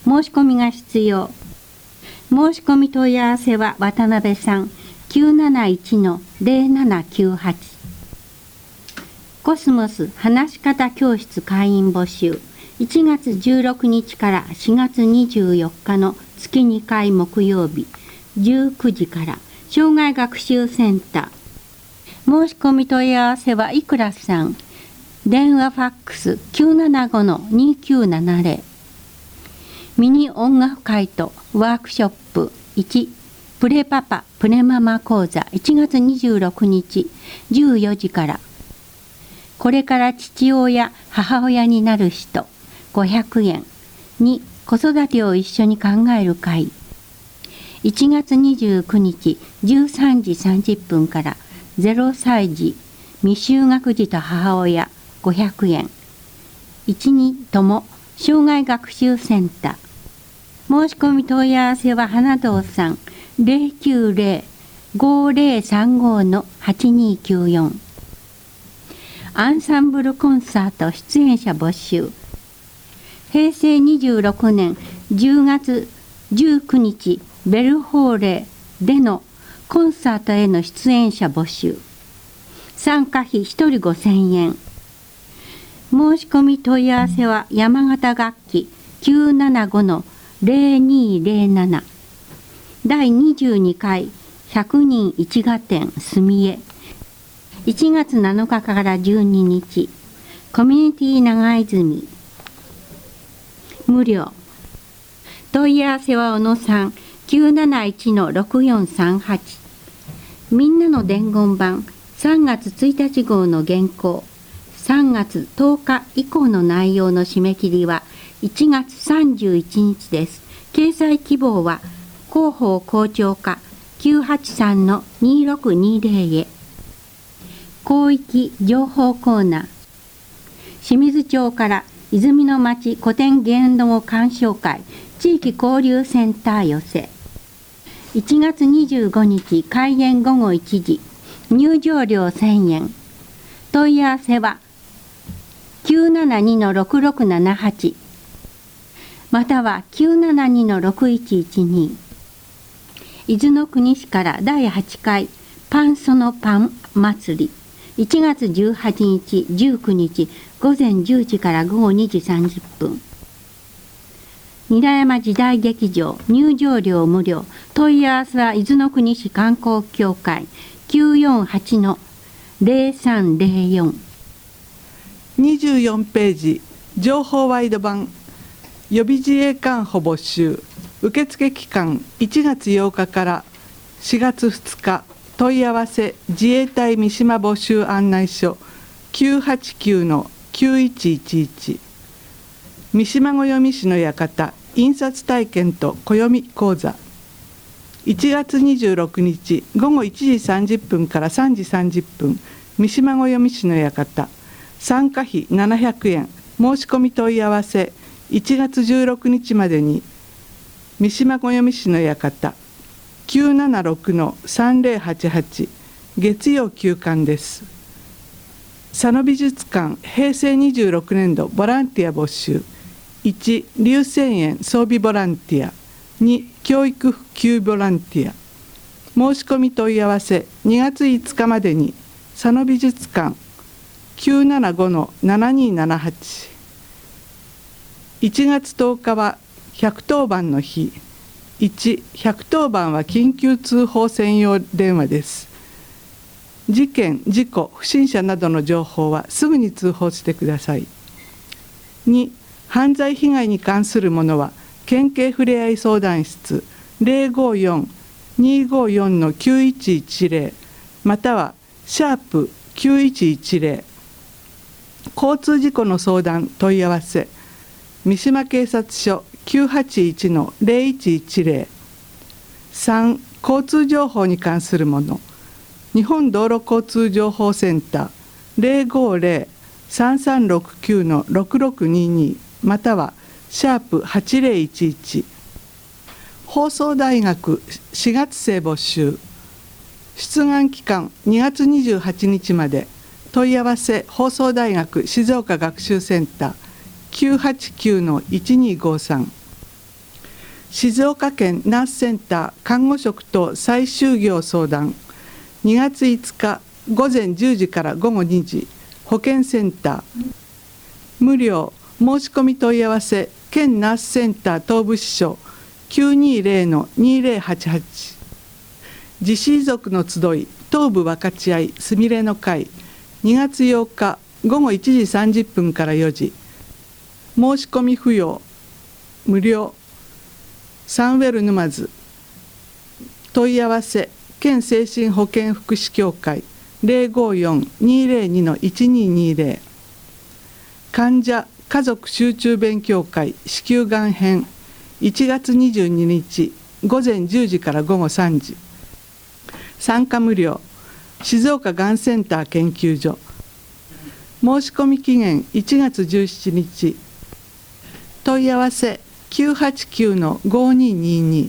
申し込みが必要。申し込み問い合わせは渡辺さん きゅうなないちのゼロななきゅうはち。コスモス話し方教室会員募集。いちがつじゅうろくにちからしがつにじゅうよっかの月にかい木曜日じゅうくじから障害学習センター。申し込み問い合わせはいくらさん。電話ファックス きゅうななごのにきゅうななゼロ。ミニ音楽会とワークショップいちプレパパプレママ講座いちがつにじゅうろくにちじゅうよじから。これから父親母親になる人ごひゃくえん。に子育てを一緒に考える会いちがつにじゅうくにちじゅうさんじさんじゅっぷんからゼロさい児未就学児と母親ごひゃくえん。いちにとも障害学習センター。申し込み問い合わせは花堂さん ゼロきゅうゼロ ごゼロさんごのはちにきゅうよん。アンサンブルコンサート出演者募集。へいせいにじゅうろくねんじゅうがつじゅうくにちベルホーレでのコンサートへの出演者募集。参加費ひとりごせんえん。申し込み問い合わせは山形楽器 きゅうななごのゼロにゼロなな。だいにじゅうにかいひゃくにん一雅展すみえいちがつなのかからじゅうににちコミュニティ長泉。無料。問い合わせは小野さん きゅうなないちのろくよんさんはち。みんなの伝言板さんがつついたち号の原稿さんがつとおか以降の内容の締め切りはいちがつさんじゅういちにちです。掲載希望は広報校長課 きゅうはちさんのにろくにゼロ へ。広域情報コーナー。清水町から泉の町古典芸能鑑賞会地域交流センター寄せ。いちがつにじゅうごにち開演ごごいちじ。入場料せんえん。問い合わせはきゅうななにのろくろくななはちまたは きゅうななにのろくいちいちに。伊豆の国市からだいはちかいパンソのパン祭りいちがつじゅうはちにちじゅうくにちごぜんじゅうじからごごにじさんじゅっぷん。韮山時代劇場入場料無料。問い合わせは伊豆の国市観光協会 きゅうよんはちのゼロさんゼロよん。 にじゅうよんページ情報ワイド版予備自衛官補募集。受付期間いちがつようかからしがつふつか。問い合わせ自衛隊三島募集案内所 きゅうはちきゅうのきゅういちいちいち。三島暦師の館印刷体験と暦講座いちがつにじゅうろくにちごごいちじさんじゅっぷんからさんじさんじゅっぷん。三島暦師の館。参加費ななひゃくえん。申し込み問い合わせいちがつじゅうろくにちまでに。三島暦師の館 きゅうななろくのさんぜろはちはち。月曜休館です。佐野美術館へいせいにじゅうろくねんどボランティア募集。いち流泉園装備ボランティア。に教育普及ボランティア。申し込み問い合わせにがついつかまでに。佐野美術館 きゅうななごのななにななはち。いちがつとおかはひゃくとおばんの日。いちひゃくとおばんは緊急通報専用電話です。事件事故不審者などの情報はすぐに通報してください。に犯罪被害に関するものは県警ふれあい相談室 ゼロごよん にごよんのきゅういちいちゼロ またはシャープきゅういちいちゼロ。交通事故の相談問い合わせ三島警察署 きゅうはちいちのゼロいちいちゼロ。さん交通情報に関するもの日本道路交通情報センター ゼロごゼロ さんさんろくきゅうのろくろくににまたはシャープはちゼロいちいち。放送大学しがつ生募集。出願期間にがつにじゅうはちにちまで。問い合わせ放送大学静岡学習センター きゅうはちきゅうのいちにごさん。 静岡県ナースセンター看護職と再就業相談にがついつかごぜんじゅうじからごごにじ保健センター無料申し込み問い合わせ県ナースセンター東部支所 きゅうにゼロ にゼロはちはち 自死遺族の集い東部分かち合いすみれの会にがつようかごごいちじさんじゅっぷんからよじ申し込み不要無料サンウェル沼津問い合わせ県精神保健福祉協会 ゼロごよん にゼロに いちににゼロ 患者家族集中勉強会子宮がん編いちがつにじゅうににちごぜんじゅうじからごごさんじ参加無料静岡がんセンター研究所申し込み期限いちがつじゅうしちにち問い合わせきゅうはちきゅうのごににに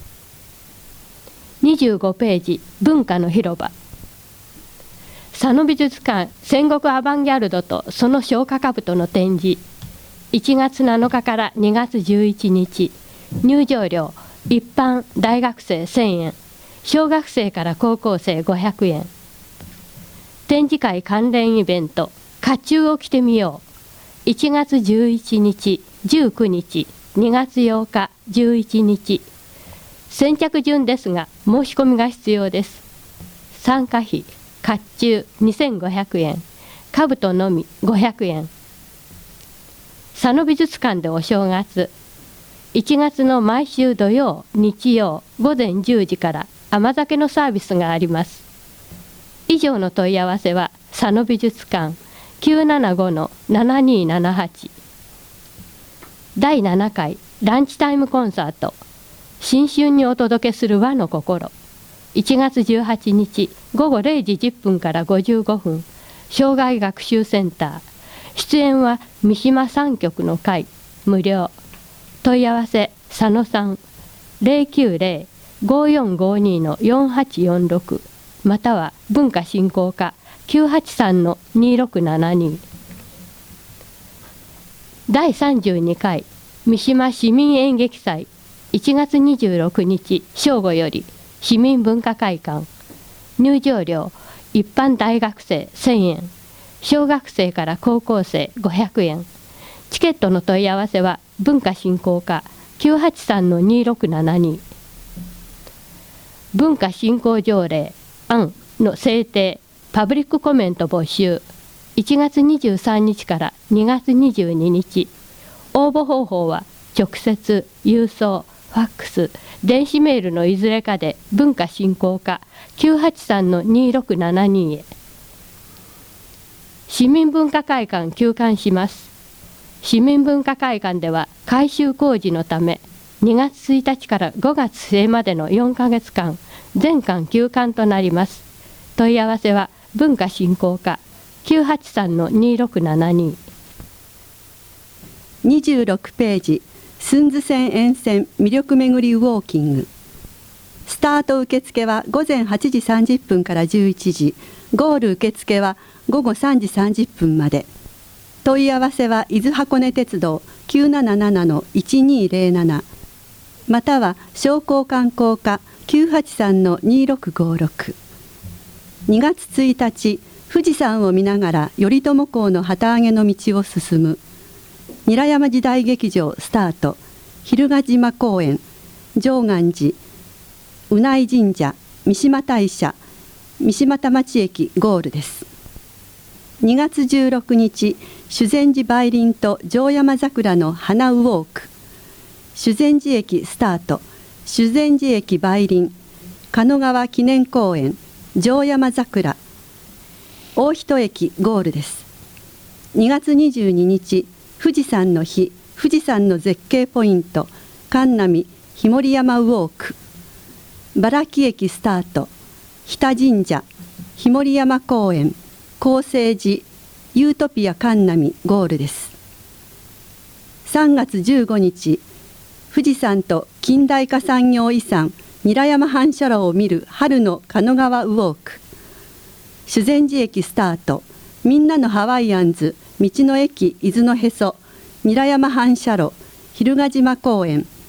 にじゅうごページ文化の広場佐野美術館戦国アバンギャルドとその消化兜の展示いちがつなのかからにがつじゅういちにち入場料一般大学生せんえん小学生から高校生ごひゃくえん展示会関連イベント甲冑を着てみよういちがつじゅういちにちじゅうくにちにがつようかじゅういちにち先着順ですが申し込みが必要です参加費甲冑にせんごひゃくえん兜のみごひゃくえん佐野美術館でお正月いちがつの毎週土曜日曜ごぜんじゅうじから甘酒のサービスがあります以上の問い合わせは佐野美術館 きゅうななごのななにななはち だいななかいランチタイムコンサート新春にお届けする和の心いちがつじゅうはちにちごごれいじじゅっぷんからごじゅうごふん障害学習センター出演は三島三局の会無料問い合わせ佐野さん ゼロきゅうゼロ ごよんごに のよんはちよんろくまたは文化振興課 きゅうはちさん のにろくななに だいさんじゅうにかい三島市民演劇祭いちがつにじゅうろくにち正午より市民文化会館入場料一般大学生せんえん小学生から高校生ごひゃくえんチケットの問い合わせは文化振興課 きゅうはちさん のにろくななに 文化振興条例案の制定パブリックコメント募集いちがつにじゅうさんにちからにがつにじゅうににち応募方法は直接郵送ファックス電子メールのいずれかで文化振興課 きゅうはちさん のにろくななに へ市民文化会館休館します市民文化会館では改修工事のためにがつついたちからごがつせいまでのよんかげつかん全館休館となります問い合わせは文化振興課 きゅうはちさん のにろくななににじゅうろくページ寸津線沿線魅力めぐりウォーキングスタート受付はごぜんはちじさんじゅっぷんからじゅういちじゴール受付はごごさんじさんじゅっぷんまで問い合わせは伊豆箱根鉄道 きゅうななななのいちにゼロなな または商工観光課 きゅうはちさんのにろくごろく にがつついたち富士山を見ながら頼朝港の旗揚げの道を進む韮山時代劇場スタート蛭ヶ島公園常願寺宇内神社三島大社三島田町駅ゴールですにがつじゅうろくにち修善寺梅林と城山桜の花ウォーク修善寺駅スタート修善寺駅梅林狩野川記念公園城山桜大人駅ゴールですにがつにじゅうににち富士山の日富士山の絶景ポイント神波日森山ウォーク茨城駅スタート日田神社日森山公園高静寺ユートピア神波ゴールですさんがつじゅうごにち富士山と近代化産業遺産韮山反射炉を見る春の狩野川ウォーク修善寺駅スタートみんなのハワイアンズ道の駅伊豆のへそ韮山反射炉蛭ヶ島公園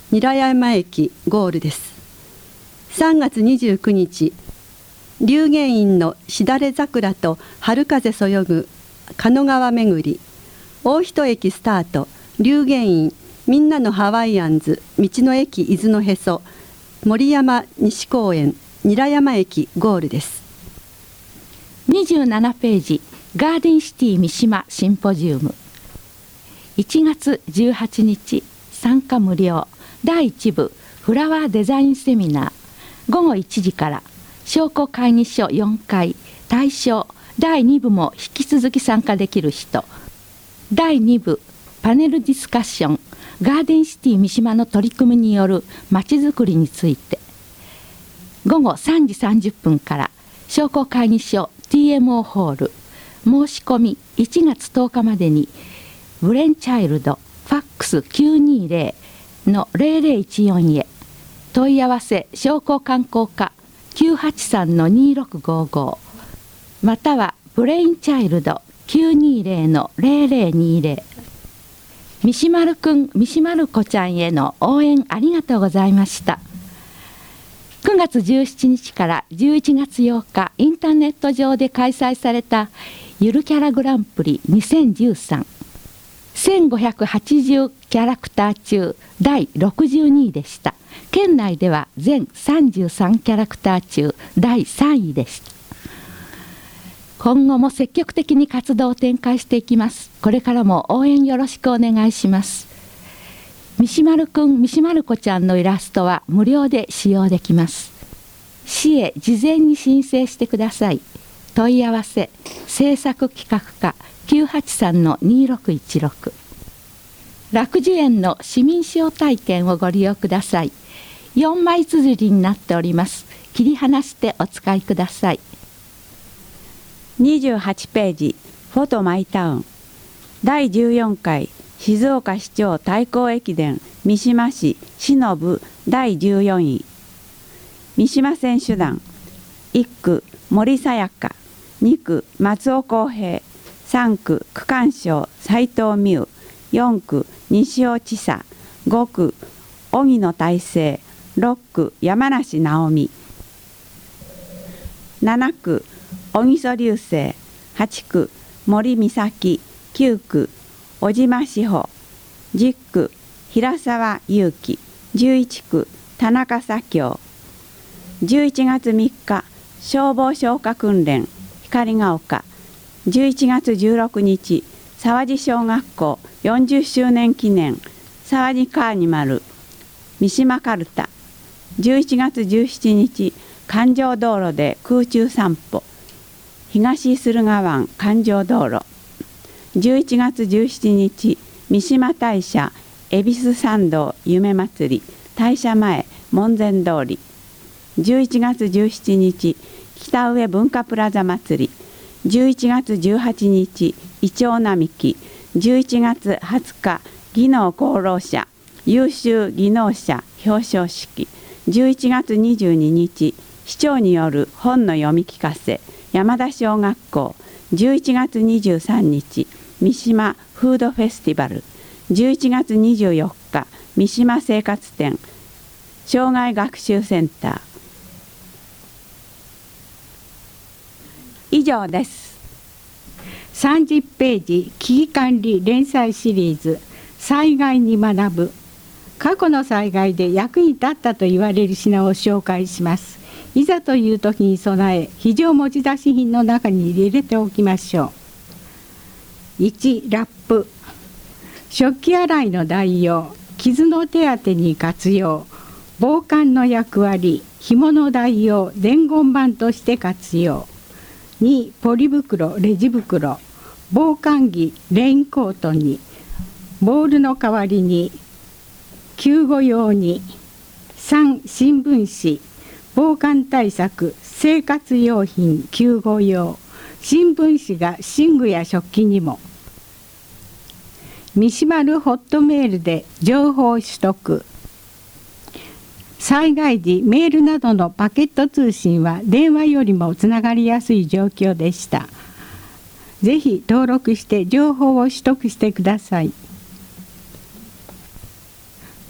韮山駅ゴールです。さんがつにじゅうくにち、龍源院のしだれ桜と春風そよぐ狩野川巡り、大人駅スタート、龍源院みんなのハワイアンズ道の駅伊豆のへそ森山西公園韮山駅ゴールです。 にじゅうななページ、ガーデンシティ三島シンポジウム。いちがつじゅうはちにち、参加無料だいいち部フラワーデザインセミナー、ごごいちじから商工会議所よんかい、対象だいに部も引き続き参加できる人、だいに部パネルディスカッション、ガーデンシティ三島の取り組みによるまちづくりについて、ごごさんじさんじゅっぷんから商工会議所 ティーエムオー ホール、申し込みいちがつとおかまでにブレンチャイルドファックスきゅうにゼロのゼロゼロいちよんへ、問い合わせ商工観光課 きゅうはちさんのにろくごご、またはブレインチャイルドきゅうにゼロのゼロゼロにゼロ。三島るくん、三島る子ちゃんへの応援ありがとうございました。くがつじゅうしちにちからじゅういちがつようか、インターネット上で開催されたゆるキャラグランプリにせんじゅうさん、せんごひゃくはちじゅうキャラクター中だいろくじゅうにいでした。県内では全さんじゅうさんキャラクター中だいさんいでした。今後も積極的に活動を展開していきます。これからも応援よろしくお願いします。三島るくん、三島る子ちゃんのイラストは無料で使用できます。市へ事前に申請してください。問い合わせ制作企画課きゅうはちさんのにろくいちろく。楽寿園の市民賞体験をご利用ください。よんまい綴りになっております。切り離してお使いください。 にじゅうはちページ、フォトマイタウンだいじゅうよんかい静岡市長対抗駅伝三島市市の部だいじゅうよんい。三島選手団いっく森さやか、にく松尾康平、さんく区間賞斉藤美羽、よんく西尾千佐、ごく荻野大成、ろっく山梨直美、ななく小木曽流星、はちく森美咲、きゅうく小島志保、じゅっく平沢祐樹、じゅういちく田中左京。じゅういちがつみっか消防消火訓練光が丘。じゅういちがつじゅうろくにち沢地小学校よんじゅっしゅうねん記念沢地カーニバル三島かるた。じゅういちがつじゅうしちにち環状道路で空中散歩東駿河湾環状道路。じゅういちがつじゅうしちにち三島大社恵比寿参道夢祭り大社前門前通り。じゅういちがつじゅうしちにち北上文化プラザ祭り。じゅういちがつじゅうはちにちイチョウ並木。じゅういちがつはつか技能功労者優秀技能者表彰式。じゅういちがつにじゅうににち市長による本の読み聞かせ山田小学校。じゅういちがつにじゅうさんにち三島フードフェスティバル。じゅういちがつにじゅうよっか三島生活展障害学習センター。以上です。 さんじゅっページ、危機管理連載シリーズ災害に学ぶ。過去の災害で役に立ったと言われる品を紹介します。いざという時に備え、非常持ち出し品の中に入れておきましょう。いち. ラップ。食器洗いの代用、傷の手当てに活用、防寒の役割、紐の代用、伝言板として活用。に. ポリ袋、レジ袋、防寒着、レインコートに、ボールの代わりに、救護用に。さん. 新聞紙、防寒対策、生活用品、救護用。新聞紙が寝具や食器にも。三島るホットメールで情報取得。災害時メールなどのパケット通信は電話よりもつながりやすい状況でした。ぜひ登録して情報を取得してください。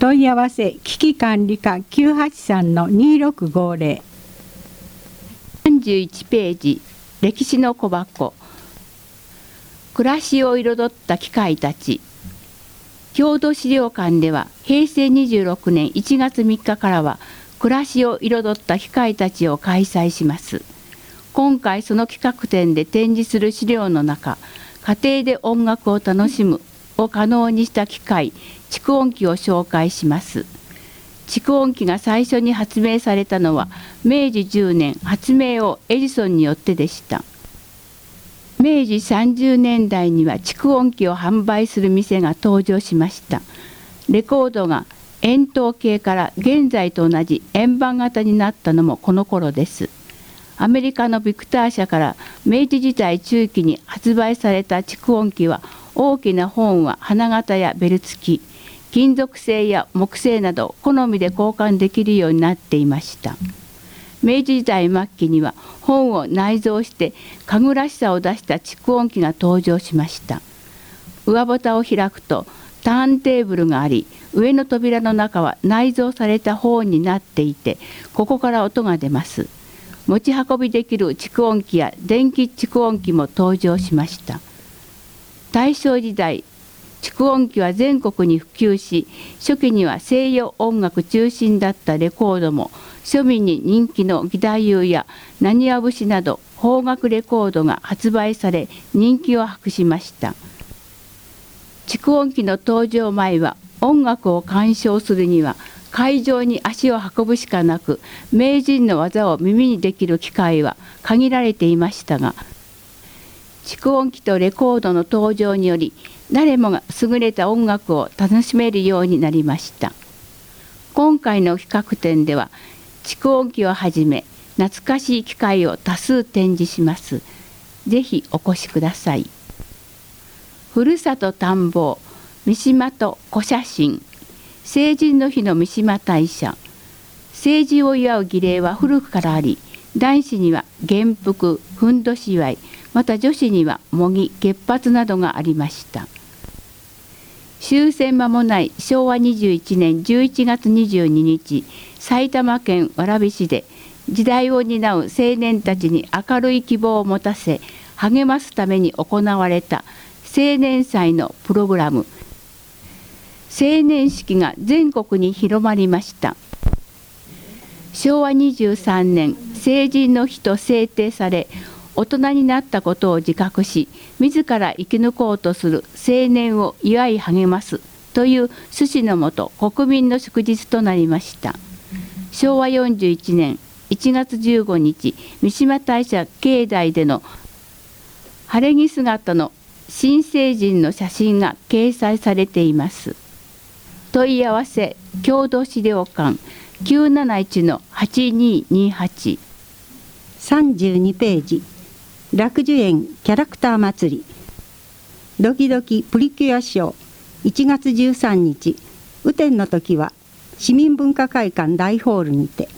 問い合わせ危機管理課 きゅうはちさんのにろくごぜろ。 さんじゅういちページ、歴史の小箱。暮らしを彩った機械たち。郷土資料館ではへいせいにじゅうろくねんいちがつみっかからは暮らしを彩った機械たちを開催します。今回その企画展で展示する資料の中、家庭で音楽を楽しむを可能にした機械、蓄音機を紹介します。蓄音機が最初に発明されたのはめいじじゅうねん、発明王エジソンによってでした。めいじさんじゅうねんだいには蓄音機を販売する店が登場しました。レコードが円筒形から現在と同じ円盤型になったのもこの頃です。アメリカのビクター社から明治時代中期に発売された蓄音機は、大きな本は花形やベル付き、金属製や木製など好みで交換できるようになっていました。明治時代末期には本を内蔵して家具らしさを出した蓄音機が登場しました。上ボタンを開くとターンテーブルがあり、上の扉の中は内蔵されたホーンになっていて、ここから音が出ます。持ち運びできる蓄音機や電気蓄音機も登場しました。大正時代、蓄音機は全国に普及し、初期には西洋音楽中心だったレコードも、庶民に人気の義太夫や浪花節など邦楽レコードが発売され、人気を博しました。蓄音機の登場前は音楽を鑑賞するには会場に足を運ぶしかなく、名人の技を耳にできる機会は限られていましたが、蓄音機とレコードの登場により、誰もが優れた音楽を楽しめるようになりました。今回の企画展では蓄音機をはじめ懐かしい機械を多数展示します。ぜひお越しください。ふるさと探訪、三島と小写真。成人の日の三島大社。成人を祝う儀礼は古くからあり、男子には元服、ふんどし祝い、また女子には模擬、結髪などがありました。終戦間もないしょうわにじゅういちねんじゅういちがつにじゅうににち、埼玉県蕨市で時代を担う青年たちに明るい希望を持たせ励ますために行われた青年祭のプログラム、青年式が全国に広まりました。しょうわにじゅうさんねん、成人の日と制定され、大人になったことを自覚し、自ら生き抜こうとする青年を祝い励ますという趣旨のもと、国民の祝日となりました。しょうわよんじゅういちねんいちがつじゅうごにち、三島大社境内での晴れ着姿の新成人の写真が掲載されています。問い合わせ郷土資料館 きゅうなないちのはちにーにーはち。 さんじゅうにページ、楽寿園キャラクター祭り、ドキドキプリキュアショー、いちがつじゅうさんにち、雨天の時は市民文化会館大ホールにて、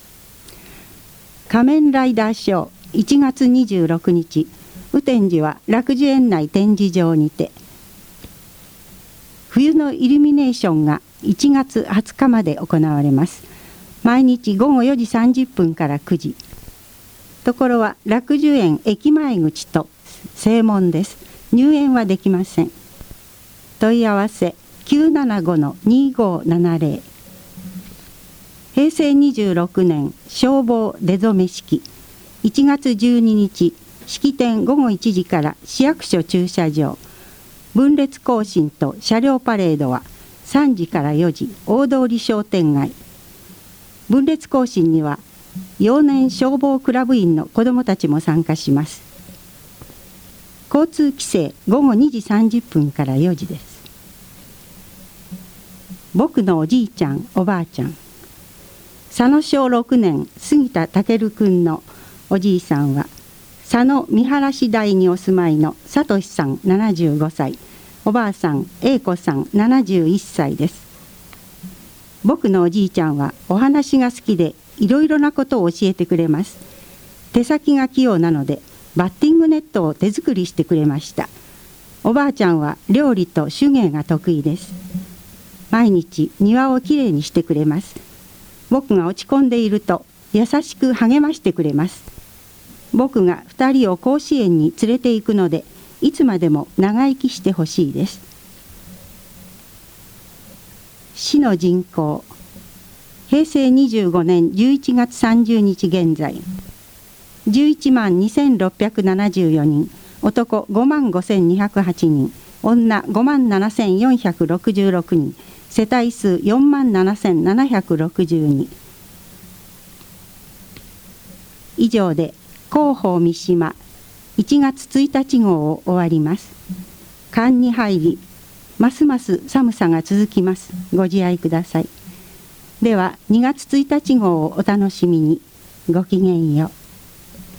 仮面ライダーショー、いちがつにじゅうろくにち、雨天時は楽寿園内展示場にて、冬のイルミネーションがいちがつはつかまで行われます。毎日ごごよじさんじゅっぷんからくじ。ところは楽寿園駅前口と正門です。入園はできません。問い合わせ きゅうななごのにーごーななぜろ。へいせいにじゅうろくねん消防出初め式、いちがつじゅうににち、式典ごごいちじから市役所駐車場、分列行進と車両パレードはさんじからよじ、大通商店街。分列行進には幼年消防クラブ員の子どもたちも参加します。交通規制ごごにじさんじゅっぷんからよじです。僕のおじいちゃんおばあちゃん、佐野小ろくねん杉田健くんのおじいさんは佐野見晴市台にお住まいのさとしさんななじゅうごさい、おばあさん英子さんななじゅういっさいです。僕のおじいちゃんはお話が好きでいろいろなことを教えてくれます。手先が器用なのでバッティングネットを手作りしてくれました。おばあちゃんは料理と手芸が得意です。 毎日庭をきれいにしてくれます。僕が落ち込んでいると優しく励ましてくれます。僕がふたりを甲子園に連れて行くので、いつまでも長生きしてほしいです。市の人口、へいせいにじゅうごねんじゅういちがつさんじゅうにち現在、じゅういちまんにせんろっぴゃくななじゅうよにん、男ごまんごせんにひゃくはちにん、女ごまんななせんよんひゃくろくじゅうろくにん、世帯数よんまんななせんななひゃくろくじゅうに。以上で広報三島いちがつついたち号を終わります。寒に入り、ますます寒さが続きます。ご自愛ください。ではにがつついたち号をお楽しみに。ごきげんよう。